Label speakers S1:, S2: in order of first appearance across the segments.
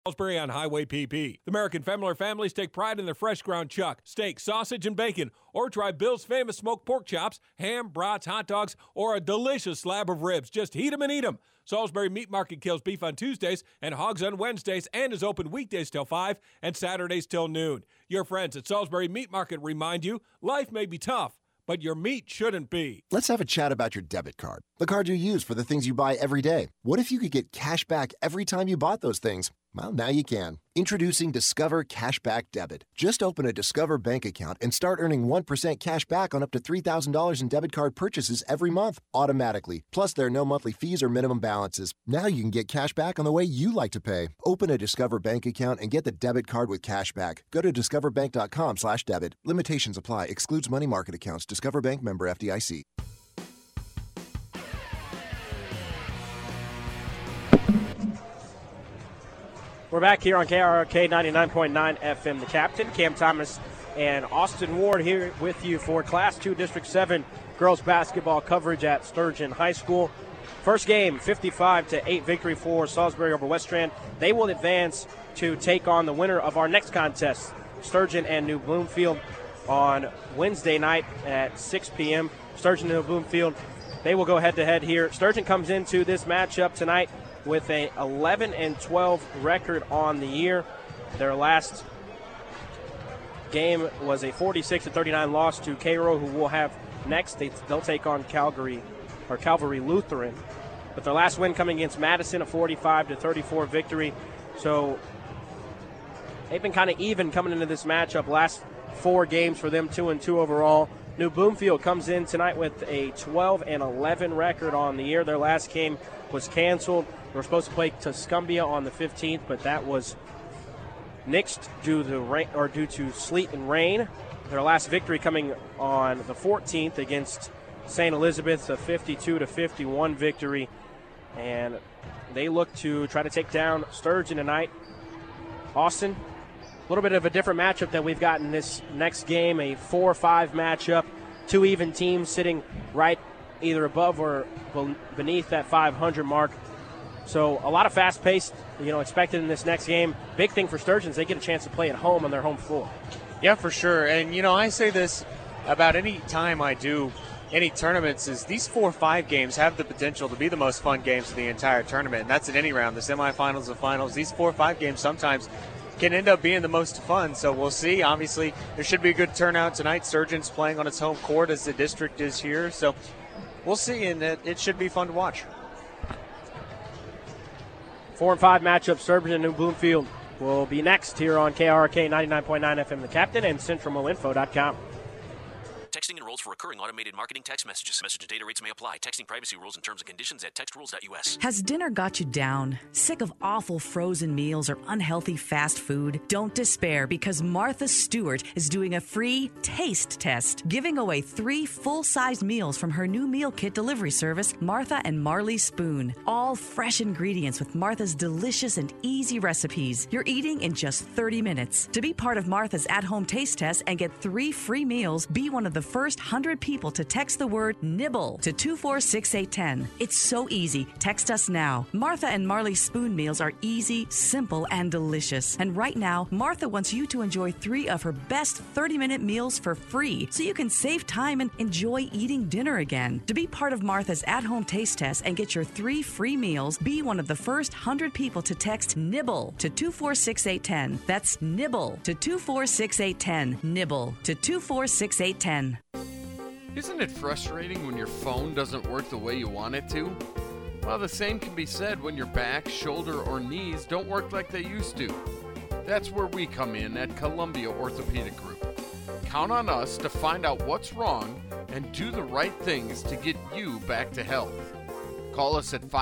S1: Salisbury on Highway PP. The American Femmler families take pride in their fresh ground chuck, steak, sausage, and bacon. Or try Bill's famous smoked pork chops, ham, brats, hot dogs, or a delicious slab of ribs. Just heat them and eat them. Salisbury Meat Market kills beef on Tuesdays and hogs on Wednesdays and is open weekdays till 5 and Saturdays till noon. Your friends at Salisbury Meat Market remind you, life may be tough, but your meat shouldn't be.
S2: Let's have a chat about your debit card, the card you use for the things you buy every day. What if you could get cash back every time you bought those things? Well, now you can. Introducing Discover Cashback Debit. Just open a Discover bank account and start earning 1% cash back on up to $3,000 in debit card purchases every month, automatically. Plus, there are no monthly fees or minimum balances. Now you can get cash back on the way you like to pay. Open a Discover bank account and get the debit card with cash back. Go to discoverbank.com/debit. Limitations apply. Excludes money market accounts. Discover Bank, member FDIC.
S3: We're back here on KRRK 99.9 FM. The captain, Cam Thomas, and Austin Ward here with you for Class 2 District 7 girls basketball coverage at Sturgeon High School. First game, 55-8 victory for Salisbury over West Strand. They will advance to take on the winner of our next contest, Sturgeon and New Bloomfield, on Wednesday night at 6 p.m. Sturgeon and New Bloomfield, they will go head-to-head here. Sturgeon comes into this matchup tonight with a 11-12 record on the year. Their last game was a 46-39 loss to Cairo, who will have next. They'll take on Calvary Lutheran. But their last win coming against Madison, a 45-34 victory. So they've been kind of even coming into this matchup. Last 4 games for them, 2-2 overall. New Bloomfield comes in tonight with a 12-11 record on the year. Their last game was canceled. They were supposed to play Tuscumbia on the 15th, but that was nixed due to sleet and rain. Their last victory coming on the 14th against St. Elizabeth, a 52-51 victory. And they look to try to take down Sturgeon tonight. Austin, a little bit of a different matchup that we've got in this next game, a 4-5 matchup. 2 even teams sitting right either above or beneath that 500 mark. So a lot of fast-paced, expected in this next game. Big thing for Sturgeon is they get a chance to play at home on their home floor.
S4: Yeah, for sure. And, I say this about any time I do any tournaments is these 4-5 games have the potential to be the most fun games of the entire tournament. And that's at any round, the semifinals, the finals. These 4-5 games sometimes can end up being the most fun. So we'll see. Obviously, there should be a good turnout tonight. Sturgeon's playing on its home court as the district is here. So we'll see, and it should be fun to watch.
S3: 4-5 matchup, Sturgeon and New Bloomfield will be next here on KRK 99.9 FM. The captain and CentralMoInfo.com.
S5: Texting enrolls for recurring automated marketing text messages. Message and data rates may apply. Texting privacy rules and terms and conditions at textrules.us.
S6: Has dinner got you down? Sick of awful frozen meals or unhealthy fast food? Don't despair, because Martha Stewart is doing a free taste test, giving away 3 full-size meals from her new meal kit delivery service, Martha and Marley Spoon. All fresh ingredients with Martha's delicious and easy recipes. You're eating in just 30 minutes. To be part of Martha's at-home taste test and get 3 free meals, be one of the first 100 people to text the word NIBBLE to 246810. It's so easy. Text us now. Martha and Marley Spoon meals are easy, simple, and delicious. And right now, Martha wants you to enjoy 3 of her best 30-minute meals for free, so you can save time and enjoy eating dinner again. To be part of Martha's at-home taste test and get your 3 free meals, be one of the first 100 people to text NIBBLE to 246810. That's NIBBLE to 246810. NIBBLE to 246810.
S7: Isn't it frustrating when your phone doesn't work the way you want it to? Well, the same can be said when your back, shoulder, or knees don't work like they used to. That's where we come in at Columbia Orthopedic Group. Count on us to find out what's wrong and do the right things to get you back to health. Call us at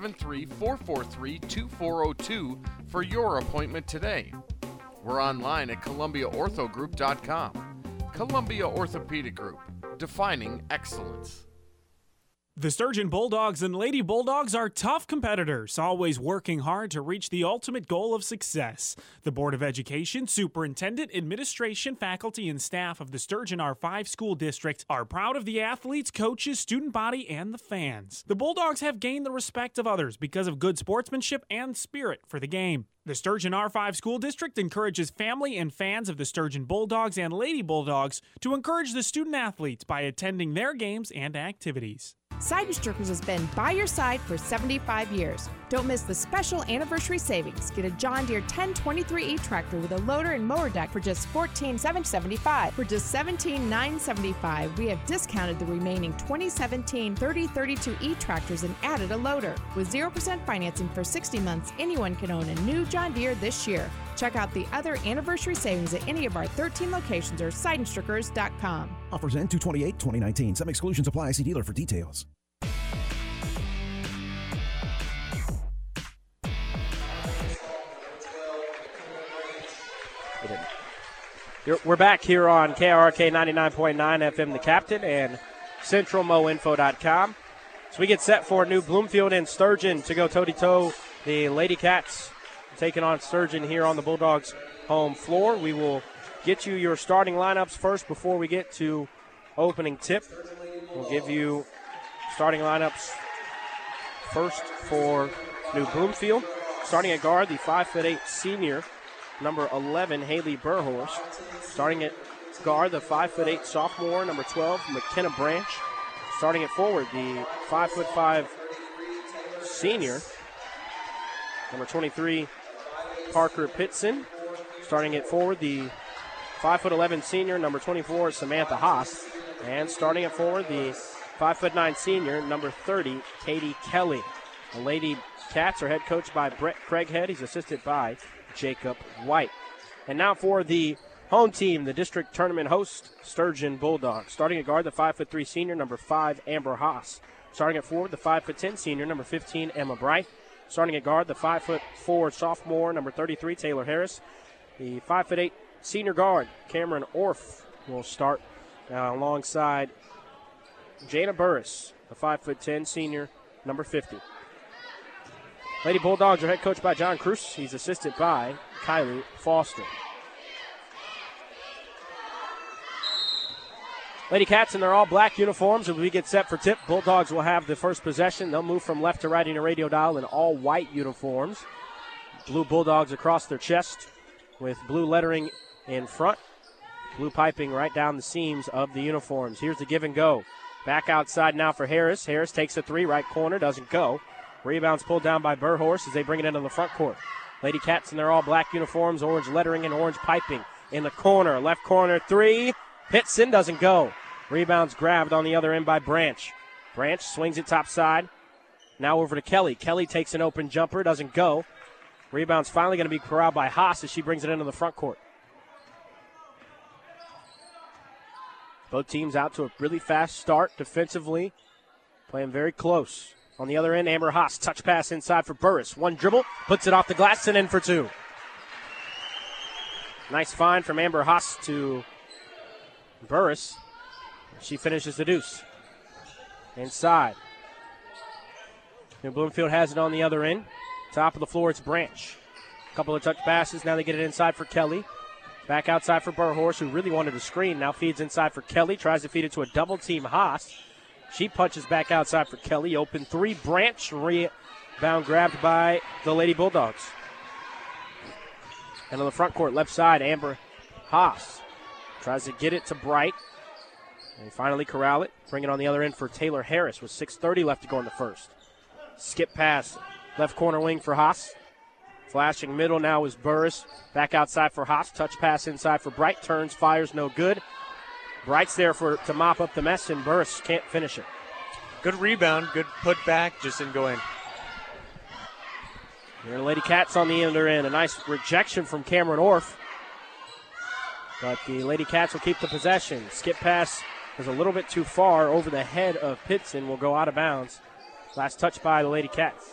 S7: 573-443-2402 for your appointment today. We're online at ColumbiaOrthogroup.com. Columbia Orthopedic Group, defining excellence.
S8: The Sturgeon Bulldogs and Lady Bulldogs are tough competitors, always working hard to reach the ultimate goal of success. The Board of Education, Superintendent, Administration, faculty, and staff of the Sturgeon R5 School District are proud of the athletes, coaches, student body, and the fans. The Bulldogs have gained the respect of others because of good sportsmanship and spirit for the game. The Sturgeon R5 School District encourages family and fans of the Sturgeon Bulldogs and Lady Bulldogs to encourage the student athletes by attending their games and activities.
S9: Seidenstrickers has been by your side for 75 years. Don't miss the special anniversary savings. Get a John Deere 1023E tractor with a loader and mower deck for just $14,775. For just $17,975, we have discounted the remaining 2017 3032E tractors and added a loader. With 0% financing for 60 months, anyone can own a new John Deere this year. Check out the other anniversary savings at any of our 13 locations or Seidenstrickers.com.
S10: Offers end 2/28/2019. Some exclusions apply. See dealer for details.
S3: We're back here on KRK 99.9 FM, The Captain, and CentralMoInfo.com. So we get set for New Bloomfield and Sturgeon to go toe-to-toe. The Lady Cats taking on Sturgeon here on the Bulldogs' home floor. We will get you your starting lineups first before we get to opening tip. We'll give you starting lineups first for New Bloomfield. Starting at guard, the 5'8" senior, number 11, Haley Burhorst. Starting at guard, the 5'8" sophomore, number 12, McKenna Branch. Starting at forward, the 5'5" senior, number 23, Parker Pitson. Starting at forward, the 5'11" senior, number 24, Samantha Haas. And starting at forward, the 5'9" senior, number 30, Katie Kelly. The Lady Cats are head coached by Brett Craighead. He's assisted by Jacob White. And now for the home team, the district tournament host, Sturgeon Bulldogs. Starting at guard, the 5'3" senior, number 5, Amber Haas. Starting at forward, the 5'10" senior, number 15, Emma Bright. Starting at guard, the 5'4" sophomore, number 33, Taylor Harris. The 5'8" senior guard, Cameron Orff, will start alongside Jana Burris, the 5'10" senior, number 50. Lady Bulldogs are head coached by John Cruz. He's assisted by Kylie Foster. Lady Cats in their all-black uniforms. As we get set for tip, Bulldogs will have the first possession. They'll move from left to right in a radio dial in all-white uniforms. Blue Bulldogs across their chest with blue lettering in front. Blue piping right down the seams of the uniforms. Here's the give and go. Back outside now for Harris. Harris takes a three, right corner, doesn't go. Rebounds pulled down by Burhorst as they bring it into the front court. Lady Cats in their all-black uniforms, orange lettering and orange piping. In the corner, left corner, three. Pitson doesn't go. Rebounds grabbed on the other end by Branch. Branch swings it top side. Now over to Kelly. Kelly takes an open jumper, doesn't go. Rebound's finally going to be corralled by Haas as she brings it into the front court. Both teams out to a really fast start defensively, playing very close. On the other end, Amber Haas, touch pass inside for Burris. One dribble, puts it off the glass and in for two. Nice find from Amber Haas to Burris. She finishes the deuce. Inside. New Bloomfield has it on the other end. Top of the floor, it's Branch. A couple of touch passes. Now they get it inside for Kelly. Back outside for Burhorst, who really wanted to screen. Now feeds inside for Kelly. Tries to feed it to a double-team Haas. She punches back outside for Kelly. Open three. Branch rebound grabbed by the Lady Bulldogs. And on the front court, left side, Amber Haas tries to get it to Bright. And finally corral it. Bring it on the other end for Taylor Harris with 6:30 left to go in the first. Skip pass. Left corner wing for Haas. Flashing middle now is Burris. Back outside for Haas. Touch pass inside for Bright. Turns, fires, no good. Bright's there to mop up the mess, and Burris can't finish it.
S4: Good rebound, good put back, just didn't go in.
S3: Here, Lady Cats on the other end. A nice rejection from Cameron Orff. But the Lady Cats will keep the possession. Skip pass is a little bit too far over the head of Pitson. Will go out of bounds. Last touch by the Lady Cats.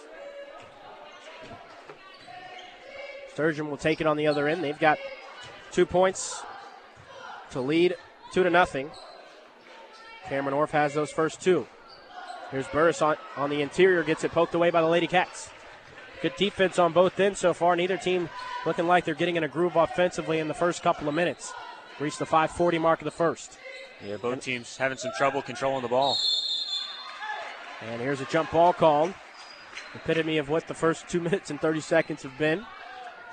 S3: Sturgeon will take it on the other end. They've got 2 points to lead 2-0. Cameron Orff has those first two. Here's Burris on the interior. Gets it poked away by the Lady Cats. Good defense on both ends so far. Neither team looking like they're getting in a groove offensively in the first couple of minutes. Reached the 5:40 mark of the first.
S4: Yeah, both teams having some trouble controlling the ball.
S3: And here's a jump ball called. Epitome of what the first 2 minutes and 30 seconds have been.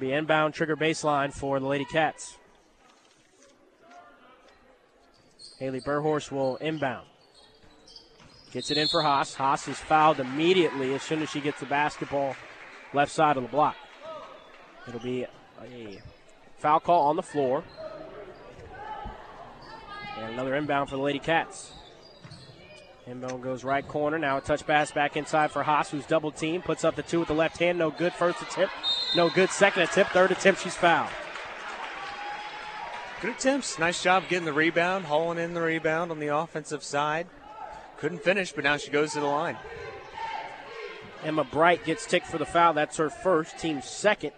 S3: Be inbound trigger baseline for the Lady Cats. Haley Burhorse will inbound. Gets it in for Haas. Haas is fouled immediately as soon as she gets the basketball left side of the block. It'll be a foul call on the floor. And another inbound for the Lady Cats. Inbound goes right corner. Now a touch pass back inside for Haas, who's double teamed. Puts up the two with the left hand. No good first attempt. No good second attempt. Third attempt, she's fouled.
S4: Good attempts. Nice job getting the rebound, hauling in the rebound on the offensive side. Couldn't finish, but now she goes to the line.
S3: Emma Bright gets ticked for the foul. That's her first, team second.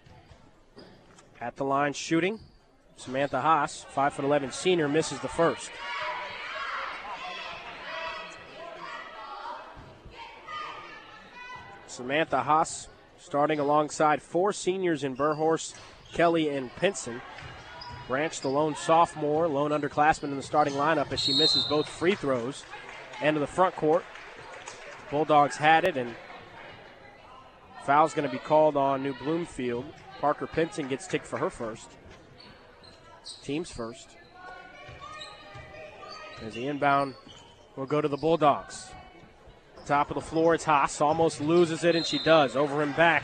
S3: At the line shooting. Samantha Haas, 5'11" senior, misses the first. Samantha Haas starting alongside 4 seniors in Burhorse, Kelly, and Pinson. Branch, the lone sophomore, lone underclassman in the starting lineup as she misses both free throws. End of the front court. Bulldogs had it, and foul's going to be called on New Bloomfield. Parker Pinson gets ticked for her first. Team's first. As the inbound will go to the Bulldogs. Top of the floor, it's Haas. Almost loses it, and she does. Over and back.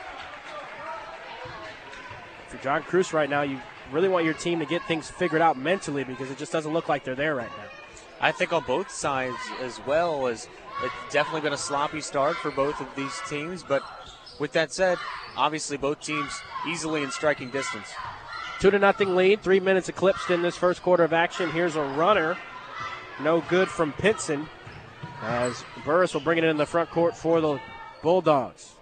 S3: For John Cruz right now, you really want your team to get things figured out mentally because it just doesn't look like they're there right now.
S4: I think on both sides as well, as it's definitely been a sloppy start for both of these teams. But with that said, obviously both teams easily in striking distance.
S3: 2-0 lead. 3 minutes eclipsed in this first quarter of action. Here's a runner. No good from Pinson, as Burris will bring it in the front court for the Bulldogs.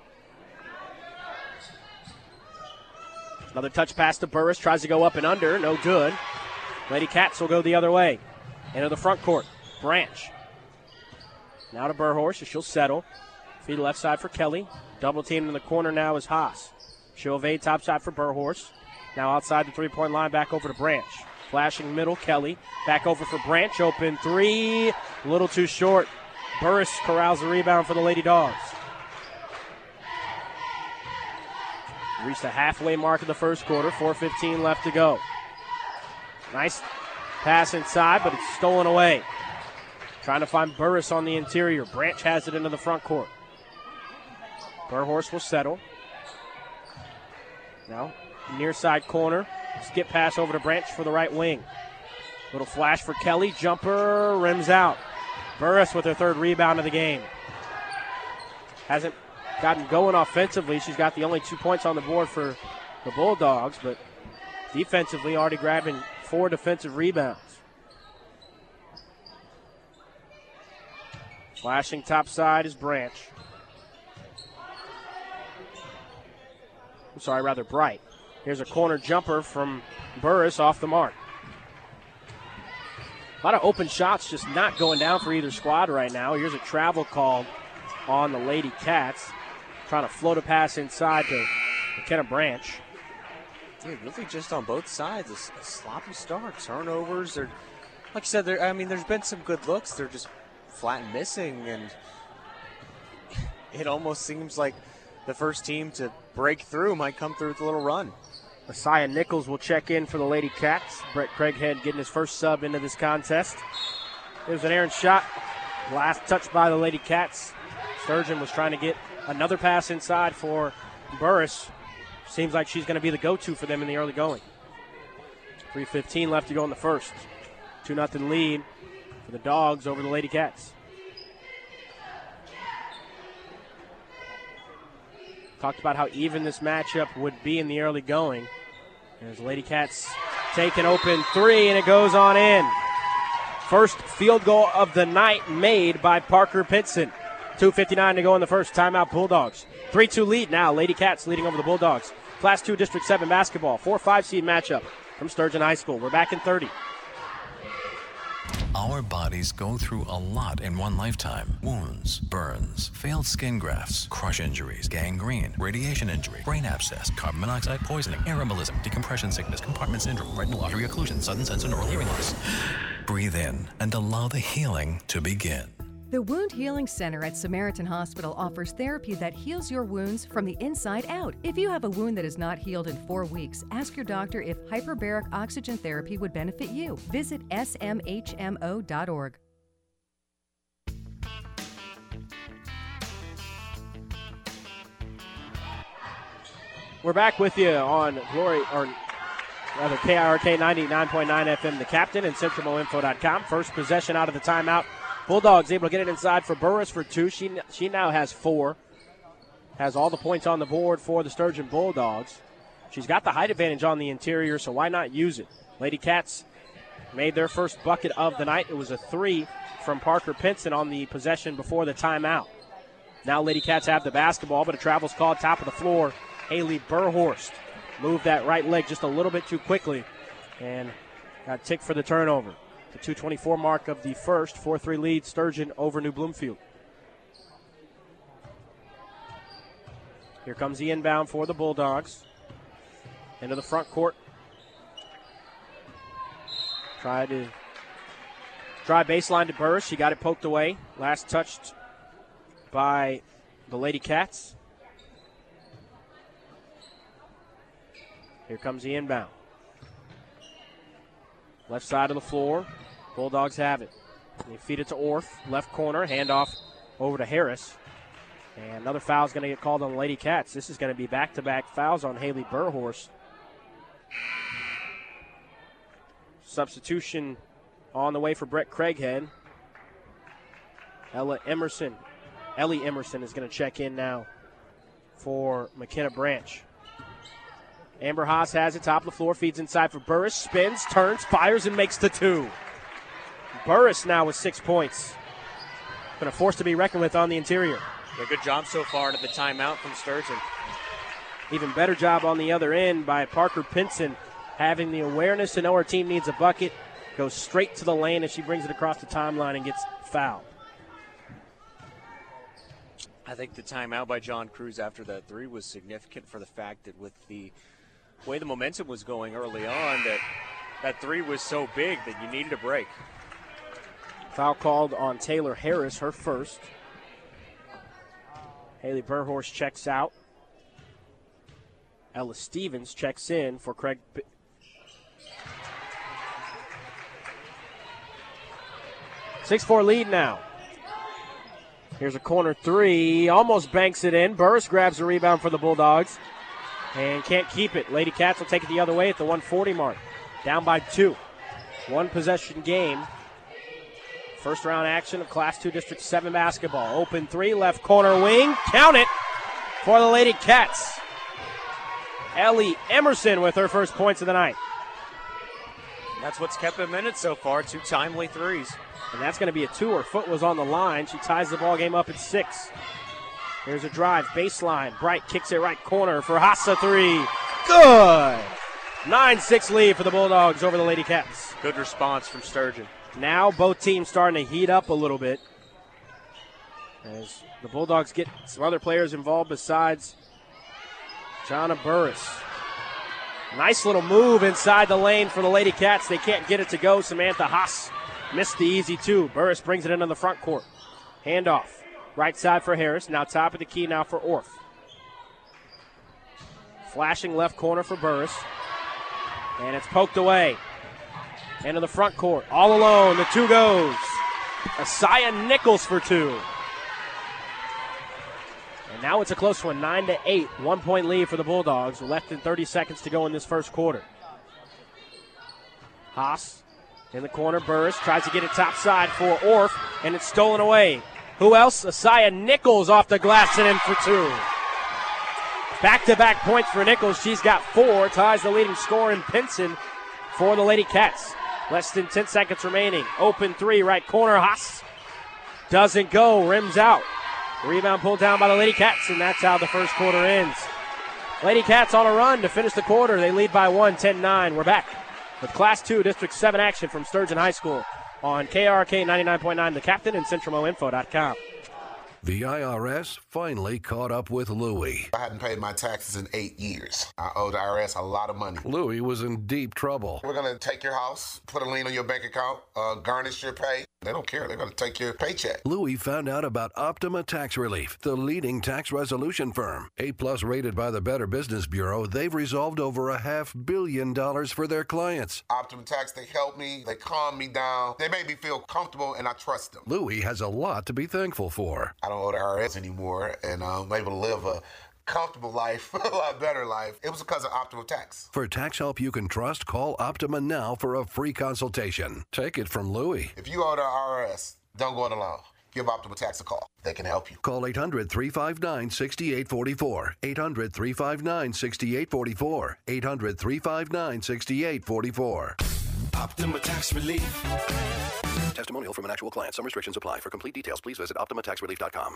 S3: Another touch pass to Burris. Tries to go up and under. No good. Lady Cats will go the other way. Into the front court. Branch. Now to Burhorse. She'll settle. Feed left side for Kelly. Double team in the corner now is Haas. She'll evade top side for Burhorse. Now outside the three-point line, back over to Branch. Flashing middle, Kelly. Back over for Branch. Open three. A little too short. Burris corrals the rebound for the Lady Dogs. Reached the halfway mark of the first quarter. 4:15 left to go. Nice pass inside, but it's stolen away. Trying to find Burris on the interior. Branch has it into the front court. Burhorse will settle. Now, near side corner. Skip pass over to Branch for the right wing. Little flash for Kelly. Jumper rims out. Burris with her third rebound of the game. Hasn't gotten going offensively. She's got the only 2 points on the board for the Bulldogs, but defensively already grabbing 4 defensive rebounds. Flashing top side is Branch. Bright. Here's a corner jumper from Burris off the mark. A lot of open shots just not going down for either squad right now. Here's a travel call on the Lady Cats. Trying to float a pass inside to McKenna Branch.
S4: Yeah, really just on both sides. A sloppy start. Turnovers. Like you said, there's been some good looks. They're just flat and missing, and it almost seems like the first team to break through might come through with a little run.
S3: Messiah Nichols will check in for the Lady Cats. Brett Craighead getting his first sub into this contest. There's an errant shot. Last touch by the Lady Cats. Sturgeon was trying to get another pass inside for Burris. Seems like she's going to be the go-to for them in the early going. 3:15 left to go in the first. 2-0 lead for the Dogs over the Lady Cats. Talked about how even this matchup would be in the early going. As the Lady Cats take an open three, and it goes on in. First field goal of the night made by Parker Pinson. 2:59 to go in the first. Timeout Bulldogs. 3-2 lead now. Lady Cats leading over the Bulldogs. Class 2 District 7 basketball. 4-5 seed matchup from Sturgeon High School. We're back in 30.
S11: Our bodies go through a lot in one lifetime. Wounds, burns, failed skin grafts, crush injuries, gangrene, radiation injury, brain abscess, carbon monoxide poisoning, air embolism, decompression sickness, compartment syndrome, retinal artery occlusion, sudden sense and oral hearing loss. Breathe in and allow the healing to begin.
S12: The Wound Healing Center at Samaritan Hospital offers therapy that heals your wounds from the inside out. If you have a wound that is not healed in 4 weeks, ask your doctor if hyperbaric oxygen therapy would benefit you. Visit smhmo.org.
S3: We're back with you on KRK 99.9 FM, the captain, and CentralMoInfo.com. First possession out of the timeout. Bulldogs able to get it inside for Burris for 2. She now has 4. Has all the points on the board for the Sturgeon Bulldogs. She's got the height advantage on the interior, so why not use it? Lady Cats made their first bucket of the night. It was a 3 from Parker Pinson on the possession before the timeout. Now Lady Cats have the basketball, but a travel's called top of the floor. Haley Burhorst moved that right leg just a little bit too quickly and got ticked for the turnover. The 2:24 mark of the first, 4-3 lead, Sturgeon over New Bloomfield. Here comes the inbound for the Bulldogs. Into the front court. Try baseline to Burris. She got it poked away. Last touched by the Lady Cats. Here comes the inbound. Left side of the floor. Bulldogs have it. They feed it to Orth. Left corner. Handoff over to Harris. And another foul is going to get called on the Lady Cats. This is going to be back-to-back fouls on Haley Burhorst. Substitution on the way for Brett Craighead. Ellie Emerson is going to check in now for McKenna Branch. Amber Haas has it, top of the floor, feeds inside for Burris, spins, turns, fires, and makes the 2. Burris now with 6 points. Been a force to be reckoned with on the interior.
S4: Yeah, good job so far to the timeout from Sturgeon.
S3: Even better job on the other end by Parker Pinson, having the awareness to know her team needs a bucket, goes straight to the lane as she brings it across the timeline and gets fouled.
S4: I think the timeout by John Cruz after that 3 was significant for the fact that with the way the momentum was going early on, that 3 was so big that you needed a break.
S3: Foul called on Taylor Harris, her first. Haley Burhorst checks out. Ella Stevens checks in for Craig. 6-4 lead now. Here's a corner 3, almost banks it in. Burris grabs the rebound for the Bulldogs and can't keep it. Lady Cats will take it the other way at the 140 mark. Down by 2. 1 possession game. First round action of Class 2 District 7 basketball. Open 3, left corner wing. Count it for the Lady Cats. Ellie Emerson with her first points of the night.
S4: That's what's kept them in it so far, 2 timely 3s.
S3: And that's going to be a 2. Her foot was on the line. She ties the ball game up at 6. Here's a drive, baseline. Bright kicks it right corner for Hassa 3. Good! 9-6 lead for the Bulldogs over the Lady Cats.
S4: Good response from Sturgeon.
S3: Now both teams starting to heat up a little bit as the Bulldogs get some other players involved besides Jonna Burris. Nice little move inside the lane for the Lady Cats. They can't get it to go. Samantha Haas missed the easy 2. Burris brings it into the front court. Handoff. Right side for Harris. Now top of the key now for Orth. Flashing left corner for Burris. And it's poked away. Into the front court. All alone. The 2 goes. Asaya Nichols for 2. And now it's a close one. 9-8. 1 point lead for the Bulldogs. Less than 30 seconds to go in this first quarter. Haas in the corner. Burris tries to get it top side for Orth. And it's stolen away. Who else? Asaya Nichols off the glass and in for 2. Back-to-back points for Nichols. She's got 4. Ties the leading scorer in Pinson for the Lady Cats. Less than 10 seconds remaining. Open 3, right corner. Haas doesn't go. Rims out. Rebound pulled down by the Lady Cats, and that's how the first quarter ends. Lady Cats on a run to finish the quarter. They lead by 1, 10-9. We're back with Class 2 District 7 action from Sturgeon High School on KRK 99.9, The Captain, and CentralMoInfo.com.
S13: The IRS finally caught up with Louie.
S14: I hadn't paid my taxes in 8 years. I owe the IRS a lot of money.
S13: Louie was in deep trouble.
S14: We're going to take your house, put a lien on your bank account, garnish your pay. They don't care. They're going to take your paycheck.
S13: Louie found out about Optima Tax Relief, the leading tax resolution firm. A+ rated by the Better Business Bureau, they've resolved over $500 million for their clients.
S14: Optima Tax, they help me. They calm me down. They make me feel comfortable, and I trust them.
S13: Louie has a lot to be thankful for.
S14: I don't owe the IRS anymore, and I'm able to live a comfortable life, a lot better life. It was because of Optima Tax.
S13: For tax help you can trust, call Optima now for a free consultation. Take it from Louie.
S14: If you owe the IRS, don't go it alone. Give Optima Tax a call. They can help you.
S13: Call 800-359-6844. 800-359-6844. 800-359-6844.
S10: Optima Tax Relief.
S13: Testimonial from an actual client. Some restrictions apply. For complete details, please visit OptimaTaxRelief.com.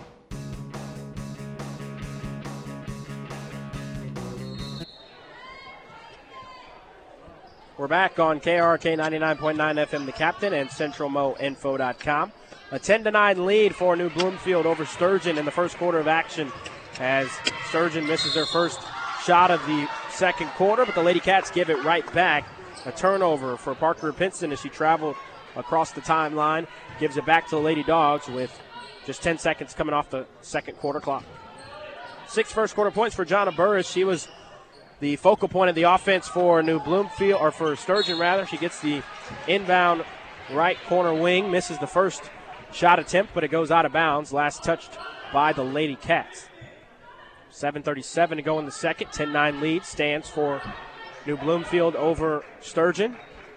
S3: We're back on KRK 99.9 FM, The Captain, and CentralMoInfo.com. A 10-9 lead for New Bloomfield over Sturgeon in the first quarter of action as Sturgeon misses their first shot of the second quarter, but the Lady Cats give it right back. A turnover for Parker Pinson as she traveled across the timeline, gives it back to the Lady Dogs with just 10 seconds coming off the second quarter clock. 6 first quarter points for Jonna Burris. She was the focal point of the offense for New Bloomfield, or for Sturgeon rather. She gets the inbound right corner wing, misses the first shot attempt, but it goes out of bounds. Last touched by the Lady Cats. 7:37 to go in the second. 10-9 lead stands for New Bloomfield over Sturgeon,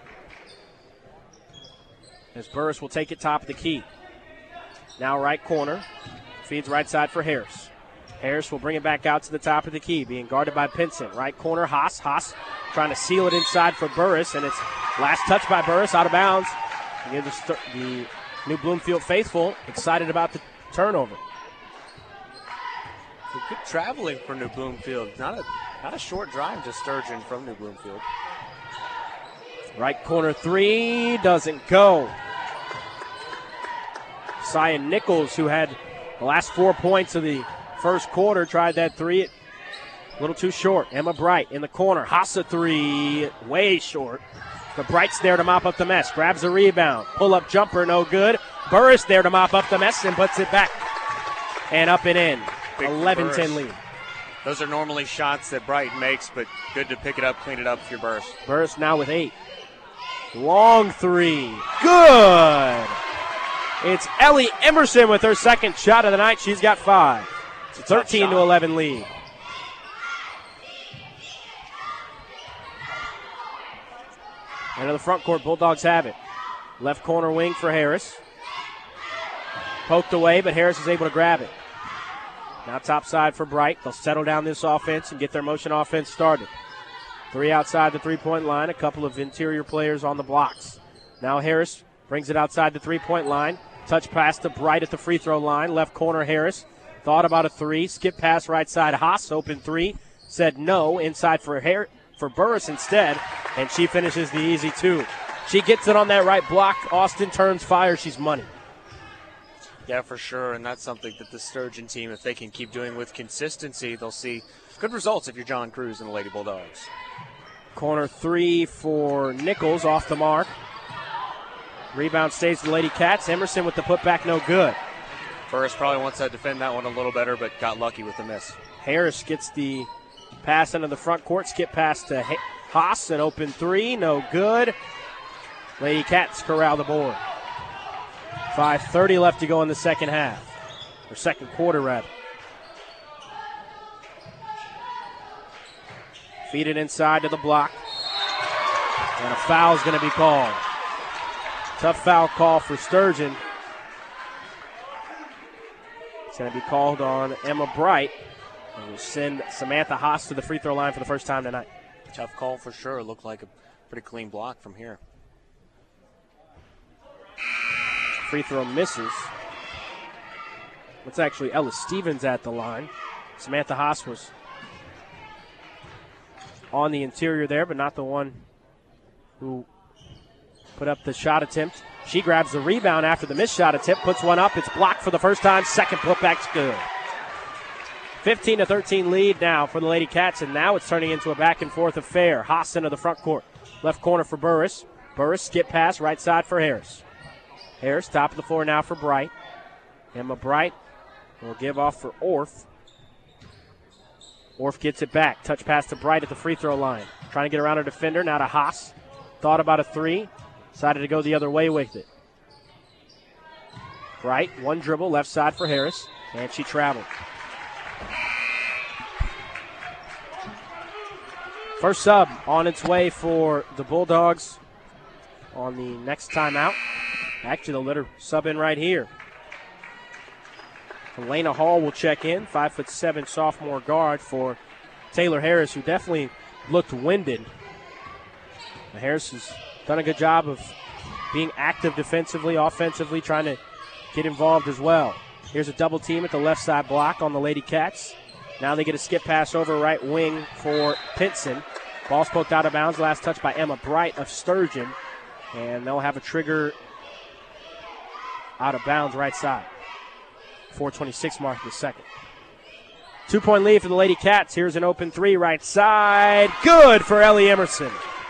S3: as Burris will take it top of the key. Now right corner, feeds right side for Harris. Harris will bring it back out to the top of the key, being guarded by Pinson. Right corner, Haas. Haas trying to seal it inside for Burris, and it's last touch by Burris, out of bounds. The New Bloomfield faithful excited about the turnover.
S4: Good traveling for New Bloomfield. Not a short drive to Sturgeon from New Bloomfield.
S3: Right corner three doesn't go. Cyan Nichols, who had the last 4 points of the first quarter, tried that three. A little too short. Emma Bright in the corner. Haas a three, way short. But Bright's there to mop up the mess. Grabs a rebound. Pull-up jumper, no good. Burris there to mop up the mess and puts it back. And up and in. 11-10 lead.
S4: Those are normally shots that Bright makes, but good to pick it up, clean it up for Burris.
S3: Burris now with 8. Long three. Good. It's Ellie Emerson with her second shot of the night. She's got 5. It's a 13-11 lead. Into the front court, Bulldogs have it. Left corner wing for Harris. Poked away, but Harris is able to grab it. Now top side for Bright. They'll settle down this offense and get their motion offense started. 3 outside the three-point line. A couple of interior players on the blocks. Now Harris brings it outside the three-point line. Touch pass to Bright at the free throw line. Left corner Harris. Thought about a 3. Skip pass right side. Haas, open 3. Said no. Inside for Burris instead. And she finishes the easy 2. She gets it on that right block. Austin turns, fire. She's money.
S4: Yeah, for sure, and that's something that the Sturgeon team, if they can keep doing with consistency, they'll see good results if you're John Cruz and the Lady Bulldogs.
S3: Corner 3 for Nichols, off the mark. Rebound stays to the Lady Cats. Emerson with the putback, no good.
S4: Burris probably wants to defend that one a little better, but got lucky with the miss.
S3: Harris gets the pass into the front court. Skip pass to Haas, an open 3, no good. Lady Cats corral the board. 5:30 left to go in the second half, or second quarter rather. Feed it inside to the block, and a foul's going to be called. Tough foul call for Sturgeon. It's going to be called on Emma Bright, and will send Samantha Haas to the free throw line for the first time tonight.
S4: Tough call for sure. Looked like a pretty clean block from here.
S3: Free throw misses. It's actually Ella Stevens at the line. Samantha Haas was on the interior there, but not the one who put up the shot attempt. She grabs the rebound after the missed shot attempt, puts one up. It's blocked for the first time. Second putback's good. 15-13 lead now for the Lady Cats, and now it's turning into a back-and-forth affair. Haas into the front court. Left corner for Burris. Burris skip pass right side for Harris. Harris top of the floor now for Bright. Emma Bright will give off for Orff. Orff gets it back. Touch pass to Bright at the free throw line. Trying to get around her defender. Now to Haas. Thought about a three. Decided to go the other way with it. Bright, one dribble, left side for Harris. And she traveled. First sub on its way for the Bulldogs on the next timeout. Actually, they'll let her sub in right here. Elena Hall will check in, 5'7" sophomore guard for Taylor Harris, who definitely looked winded. Harris has done a good job of being active defensively, offensively, trying to get involved as well. Here's a double team at the left side block on the Lady Cats. Now they get a skip pass over right wing for Pinson. Ball's poked out of bounds. Last touch by Emma Bright of Sturgeon. And they'll have a trigger out of bounds right side. 4:26 mark in the second. 2-point lead for the Lady Cats. Here's an open three right side. Good for Ellie Emerson.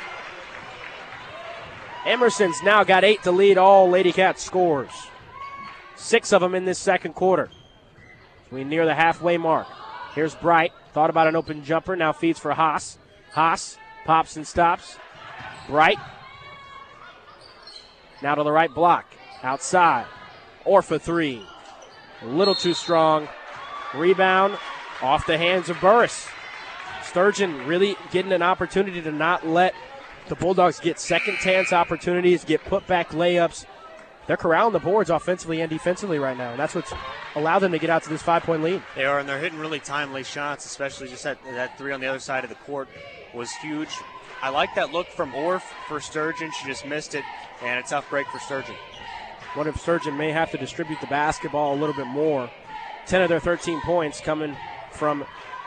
S3: Emerson's now got 8 to lead all Lady Cats scores. 6 of them in this second quarter. We near the halfway mark. Here's Bright. Thought about an open jumper. Now feeds for Haas. Haas pops and stops. Bright. Now to the right block. Outside. Orff a three. A little too strong. Rebound off the hands of Burris. Sturgeon really getting an opportunity to not let the Bulldogs get second chance opportunities, get putback layups. They're corralling the boards offensively and defensively right now, and that's what's allowed them to get out to this 5-point lead.
S4: They are, and they're hitting really timely shots, especially just that three on the other side of the court was huge. I like that look from Orff for Sturgeon. She just missed it, and a tough break for Sturgeon.
S3: What if Sturgeon may have to distribute the basketball a little bit more? 10 of their 13 points coming from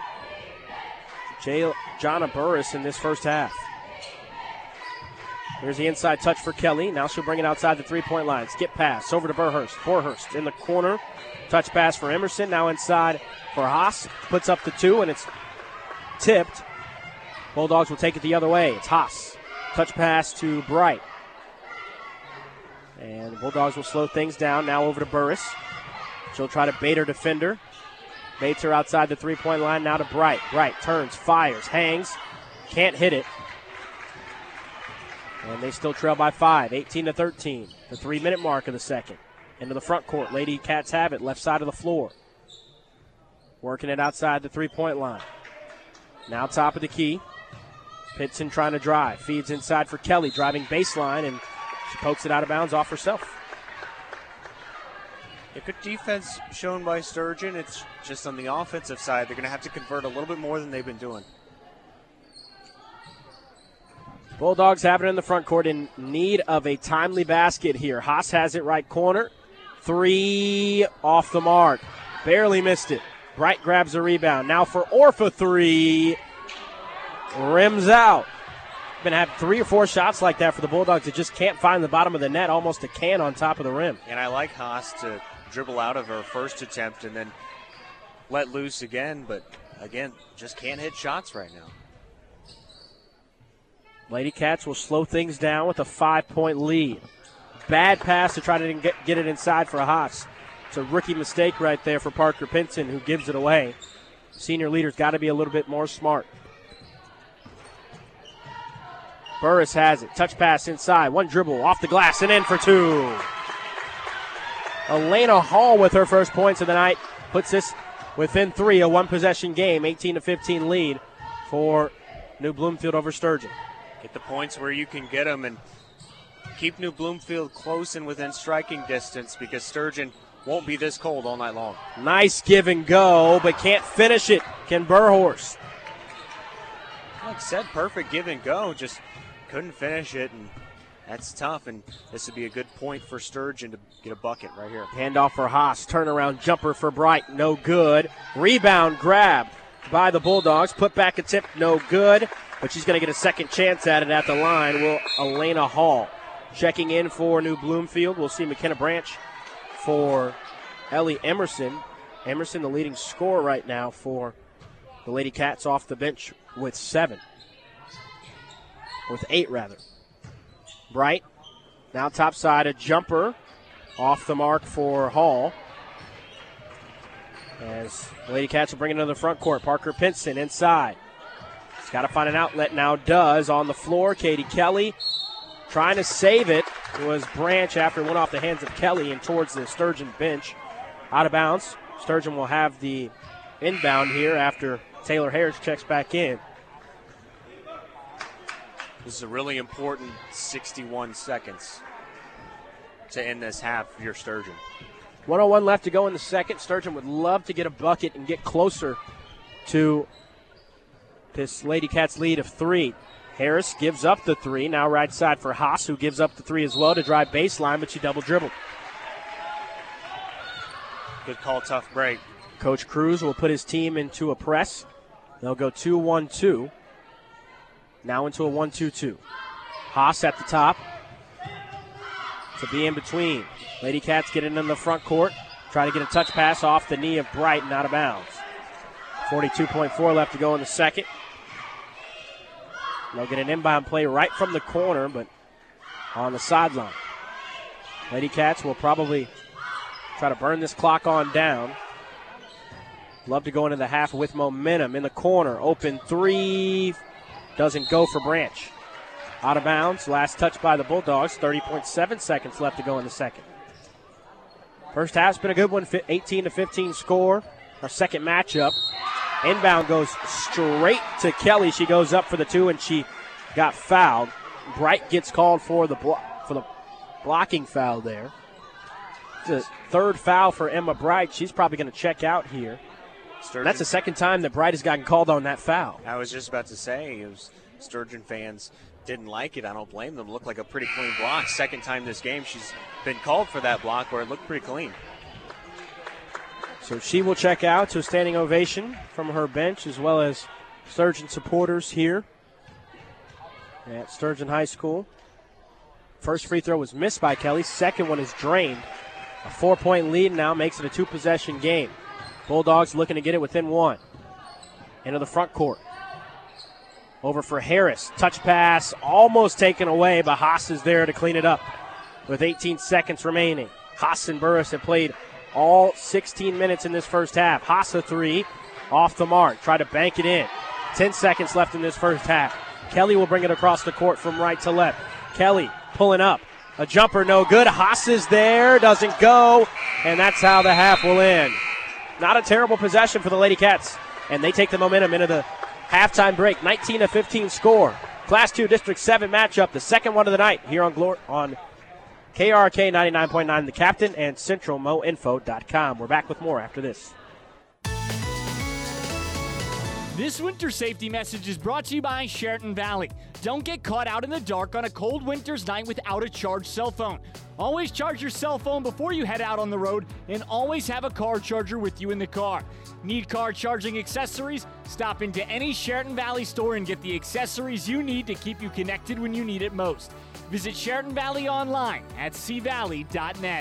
S3: Jonna Burris in this first half. Here's the inside touch for Kelly. Now she'll bring it outside the three-point line. Skip pass over to Burhurst. Borhurst in the corner. Touch pass for Emerson. Now inside for Haas. Puts up the 2, and it's tipped. Bulldogs will take it the other way. It's Haas. Touch pass to Bright. And the Bulldogs will slow things down. Now over to Burris. She'll try to bait her defender. Baits her outside the three-point line. Now to Bright. Bright turns, fires, hangs. Can't hit it. And they still trail by 5, 18-13. The 3-minute mark of the second. Into the front court. Lady Cats have it, left side of the floor. Working it outside the three-point line. Now top of the key. Pitson trying to drive. Feeds inside for Kelly, driving baseline, and she pokes it out of bounds off herself.
S4: A good defense shown by Sturgeon. It's just on the offensive side. They're going to have to convert a little bit more than they've been doing.
S3: Bulldogs have it in the front court in need of a timely basket here. Haas has it right corner. 3 off the mark. Barely missed it. Bright grabs the rebound. Now for Orff a 3. Rims out. Been had 3 or 4 shots like that for the Bulldogs that just can't find the bottom of the net. Almost a can on top of the rim.
S4: And I like Haas to dribble out of her first attempt and then let loose again. But, again, just can't hit shots right now.
S3: Lady Cats will slow things down with a 5-point lead. Bad pass to try to get it inside for Haas. It's a rookie mistake right there for Parker Pinson, who gives it away. Senior leader's got to be a little bit more smart. Burris has it. Touch pass inside. One dribble off the glass and in for 2. Elena Hall with her first points of the night puts this within 3, a one-possession game, 18-15 lead for New Bloomfield over Sturgeon.
S4: Get the points where you can get them and keep New Bloomfield close and within striking distance because Sturgeon won't be this cold all night long.
S3: Nice give and go, but can't finish it. Ken Burhorst.
S4: Like I said, perfect give and go. Just couldn't finish it, and that's tough. And this would be a good point for Sturgeon to get a bucket right here.
S3: Handoff for Haas. Turnaround jumper for Bright. No good. Rebound grab by the Bulldogs. Put back attempt. No good. But she's going to get a second chance at it at the line. Will Elena Hall. Checking in for New Bloomfield, we'll see McKenna Branch for Ellie Emerson. Emerson, the leading scorer right now for the Lady Cats, off the bench with 8 rather. Bright, now top side, a jumper off the mark for Hall. As the Lady Cats will bring it into the front court. Parker Pinson inside. He's got to find an outlet now, does. On the floor, Katie Kelly trying to save it. It was Branch after it went off the hands of Kelly and towards the Sturgeon bench. Out of bounds. Sturgeon will have the inbound here after Taylor Harris checks back in.
S4: This is a really important 61 seconds to end this half for your Sturgeon.
S3: 1:01 left to go in the second. Sturgeon would love to get a bucket and get closer to this Lady Cats lead of 3. Harris gives up the 3. Now right side for Haas, who gives up the 3 as well to drive baseline, but she double dribbled.
S4: Good call, tough break.
S3: Coach Cruz will put his team into a press. They'll go 2-1-2. Now into a 1-2-2. Haas at the top to be in between. Lady Cats get in the front court. Try to get a touch pass off the knee of Bright and out of bounds. 42.4 left to go in the second. They'll get an inbound play right from the corner, but on the sideline. Lady Cats will probably try to burn this clock on down. Love to go into the half with momentum. In the corner, open 3. Doesn't go for Branch. Out of bounds. Last touch by the Bulldogs. 30.7 seconds left to go in the second. First half's been a good one. 18-15 score. Our second matchup. Inbound goes straight to Kelly. She goes up for the 2, and she got fouled. Bright gets called for the blocking foul there. It's the third foul for Emma Bright. She's probably going to check out here. That's the second time that Bright has gotten called on that foul.
S4: I was just about to say, it was Sturgeon fans didn't like it. I don't blame them. It looked like a pretty clean block. Second time this game she's been called for that block where it looked pretty clean.
S3: So she will check out to a standing ovation from her bench, as well as Sturgeon supporters here at Sturgeon High School. First free throw was missed by Kelly. Second one is drained. A 4-point lead now makes it a 2-possession game. Bulldogs looking to get it within 1. Into the front court. Over for Harris. Touch pass almost taken away, but Haas is there to clean it up with 18 seconds remaining. Haas and Burris have played all 16 minutes in this first half. Haas a 3 off the mark. Try to bank it in. 10 seconds left in this first half. Kelly will bring it across the court from right to left. Kelly pulling up. A jumper no good. Haas is there. Doesn't go. And that's how the half will end. Not a terrible possession for the Lady Cats. And they take the momentum into the halftime break. 19-15 score. Class 2 District 7 matchup. The second one of the night here on KRK 99.9 The Captain and CentralMoInfo.com. We're back with more after this.
S15: This winter safety message is brought to you by Sheraton Valley. Don't get caught out in the dark on a cold winter's night without a charged cell phone. Always charge your cell phone before you head out on the road, and always have a car charger with you in the car. Need car charging accessories? Stop into any Sheraton Valley store and get the accessories you need to keep you connected when you need it most. Visit Sheraton Valley online at cvalley.net.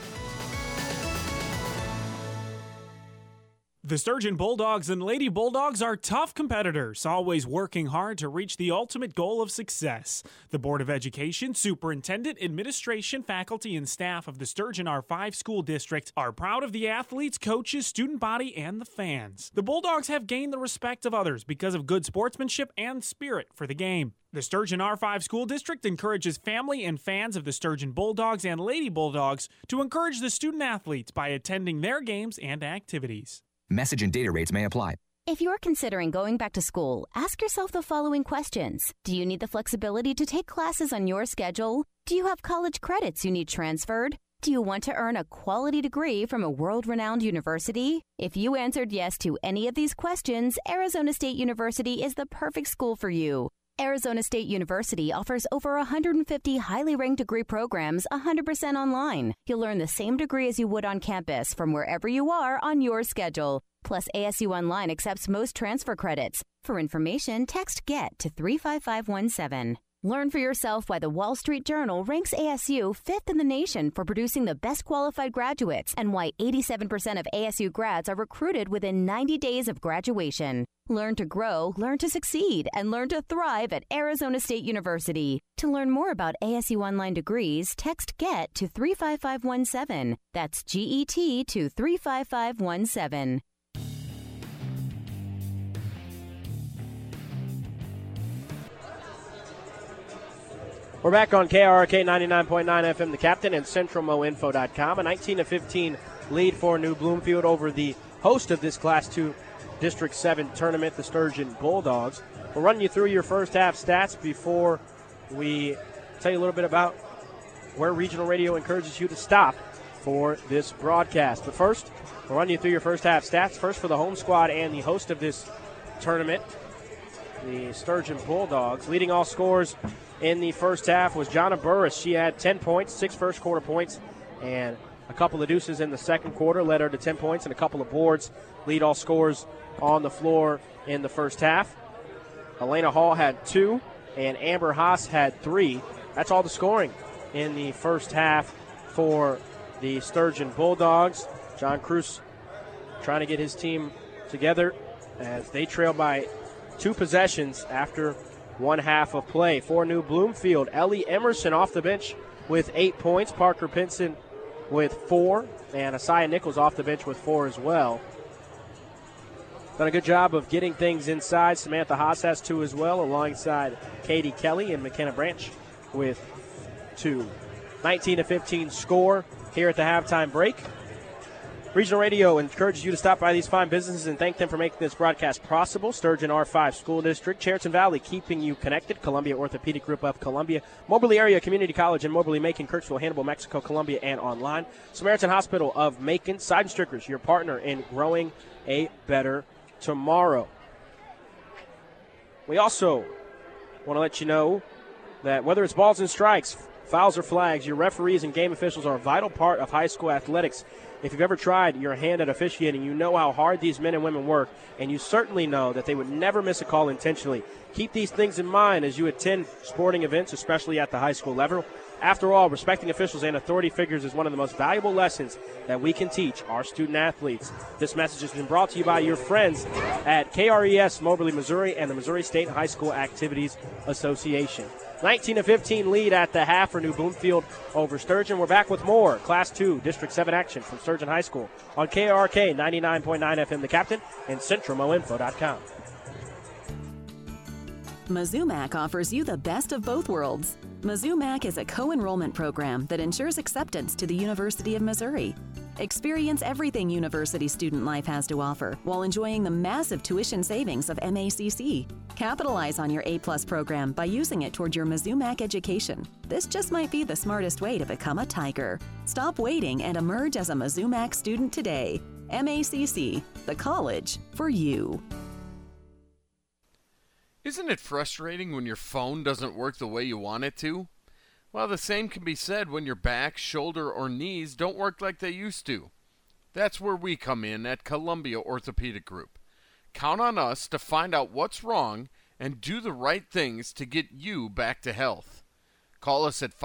S8: The Sturgeon Bulldogs and Lady Bulldogs are tough competitors, always working hard to reach the ultimate goal of success. The Board of Education, Superintendent, Administration, Faculty, and staff of the Sturgeon R5 School District are proud of the athletes, coaches, student body, and the fans. The Bulldogs have gained the respect of others because of good sportsmanship and spirit for the game. The Sturgeon R5 School District encourages family and fans of the Sturgeon Bulldogs and Lady Bulldogs to encourage the student athletes by attending their games and activities.
S16: Message and data rates may apply.
S17: If you're considering going back to school, ask yourself the following questions. Do you need the flexibility to take classes on your schedule? Do you have college credits you need transferred? Do you want to earn a quality degree from a world-renowned university? If you answered yes to any of these questions, Arizona State University is the perfect school for you. Arizona State University offers over 150 highly ranked degree programs 100% online. You'll learn the same degree as you would on campus from wherever you are on your schedule. Plus, ASU Online accepts most transfer credits. For information, text GET to 35517. Learn for yourself why the Wall Street Journal ranks ASU 5th in the nation for producing the best qualified graduates and why 87% of ASU grads are recruited within 90 days of graduation. Learn to grow, learn to succeed, and learn to thrive at Arizona State University. To learn more about ASU online degrees, text GET to 35517. That's GET to 35517.
S3: We're back on KRRK 99.9 FM, The Captain, and CentralMoInfo.com. A 19-15 lead for New Bloomfield over the host of this Class 2 District 7 tournament, the Sturgeon Bulldogs. We'll run you through your first half stats before we tell you a little bit about where Regional Radio encourages you to stop for this broadcast. But first, we'll run you through your first half stats. First for the home squad and the host of this tournament, the Sturgeon Bulldogs. Leading all scores in the first half was Jonna Burris. She had 10 points, 6 first quarter points, and a couple of deuces in the second quarter, led her to 10 points and a couple of boards. Lead all scores on the floor in the first half. Elena Hall had 2, and Amber Haas had 3. That's all the scoring in the first half for the Sturgeon Bulldogs. John Cruz trying to get his team together as they trail by 2 possessions after one half of play. For New Bloomfield, Ellie Emerson off the bench with 8 points. Parker Pinson with 4. And Asaya Nichols off the bench with 4 as well. Done a good job of getting things inside. Samantha Haas has 2 as well, alongside Katie Kelly and McKenna Branch with 2. 19-15 score here at the halftime break. Regional Radio encourages you to stop by these fine businesses and thank them for making this broadcast possible. Sturgeon R5 School District, Chariton Valley keeping you connected, Columbia Orthopedic Group of Columbia, Moberly Area Community College in Moberly, Macon, Kirksville, Hannibal, Mexico, Columbia, and online. Samaritan Hospital of Macon, Seidenstrickers, your partner in growing a better tomorrow. We also want to let you know that whether it's balls and strikes, fouls or flags, your referees and game officials are a vital part of high school athletics. If you've ever tried your hand at officiating, you know how hard these men and women work, and you certainly know that they would never miss a call intentionally. Keep these things in mind as you attend sporting events, especially at the high school level. After all, respecting officials and authority figures is one of the most valuable lessons that we can teach our student athletes. This message has been brought to you by your friends at KRES Moberly, Missouri, and the Missouri State High School Activities Association. 19-15 lead at the half for New Bloomfield over Sturgeon. We're back with more Class 2 District 7 action from Sturgeon High School on KRK 99.9 FM, The Captain, and CentralMoInfo.com.
S18: Mizzou Mac offers you the best of both worlds. Mizzou Mac is a co-enrollment program that ensures acceptance to the University of Missouri. Experience everything university student life has to offer while enjoying the massive tuition savings of MACC. Capitalize on your A-plus program by using it toward your Mizzou Mac education. This just might be the smartest way to become a Tiger. Stop waiting and emerge as a Mizzou Mac student today. MACC, the college for you.
S7: Isn't it frustrating when your phone doesn't work the way you want it to? Well, the same can be said when your back, shoulder, or knees don't work like they used to. That's where we come in at Columbia Orthopedic Group. Count on us to find out what's wrong and do the right things to get you back to health. Call us at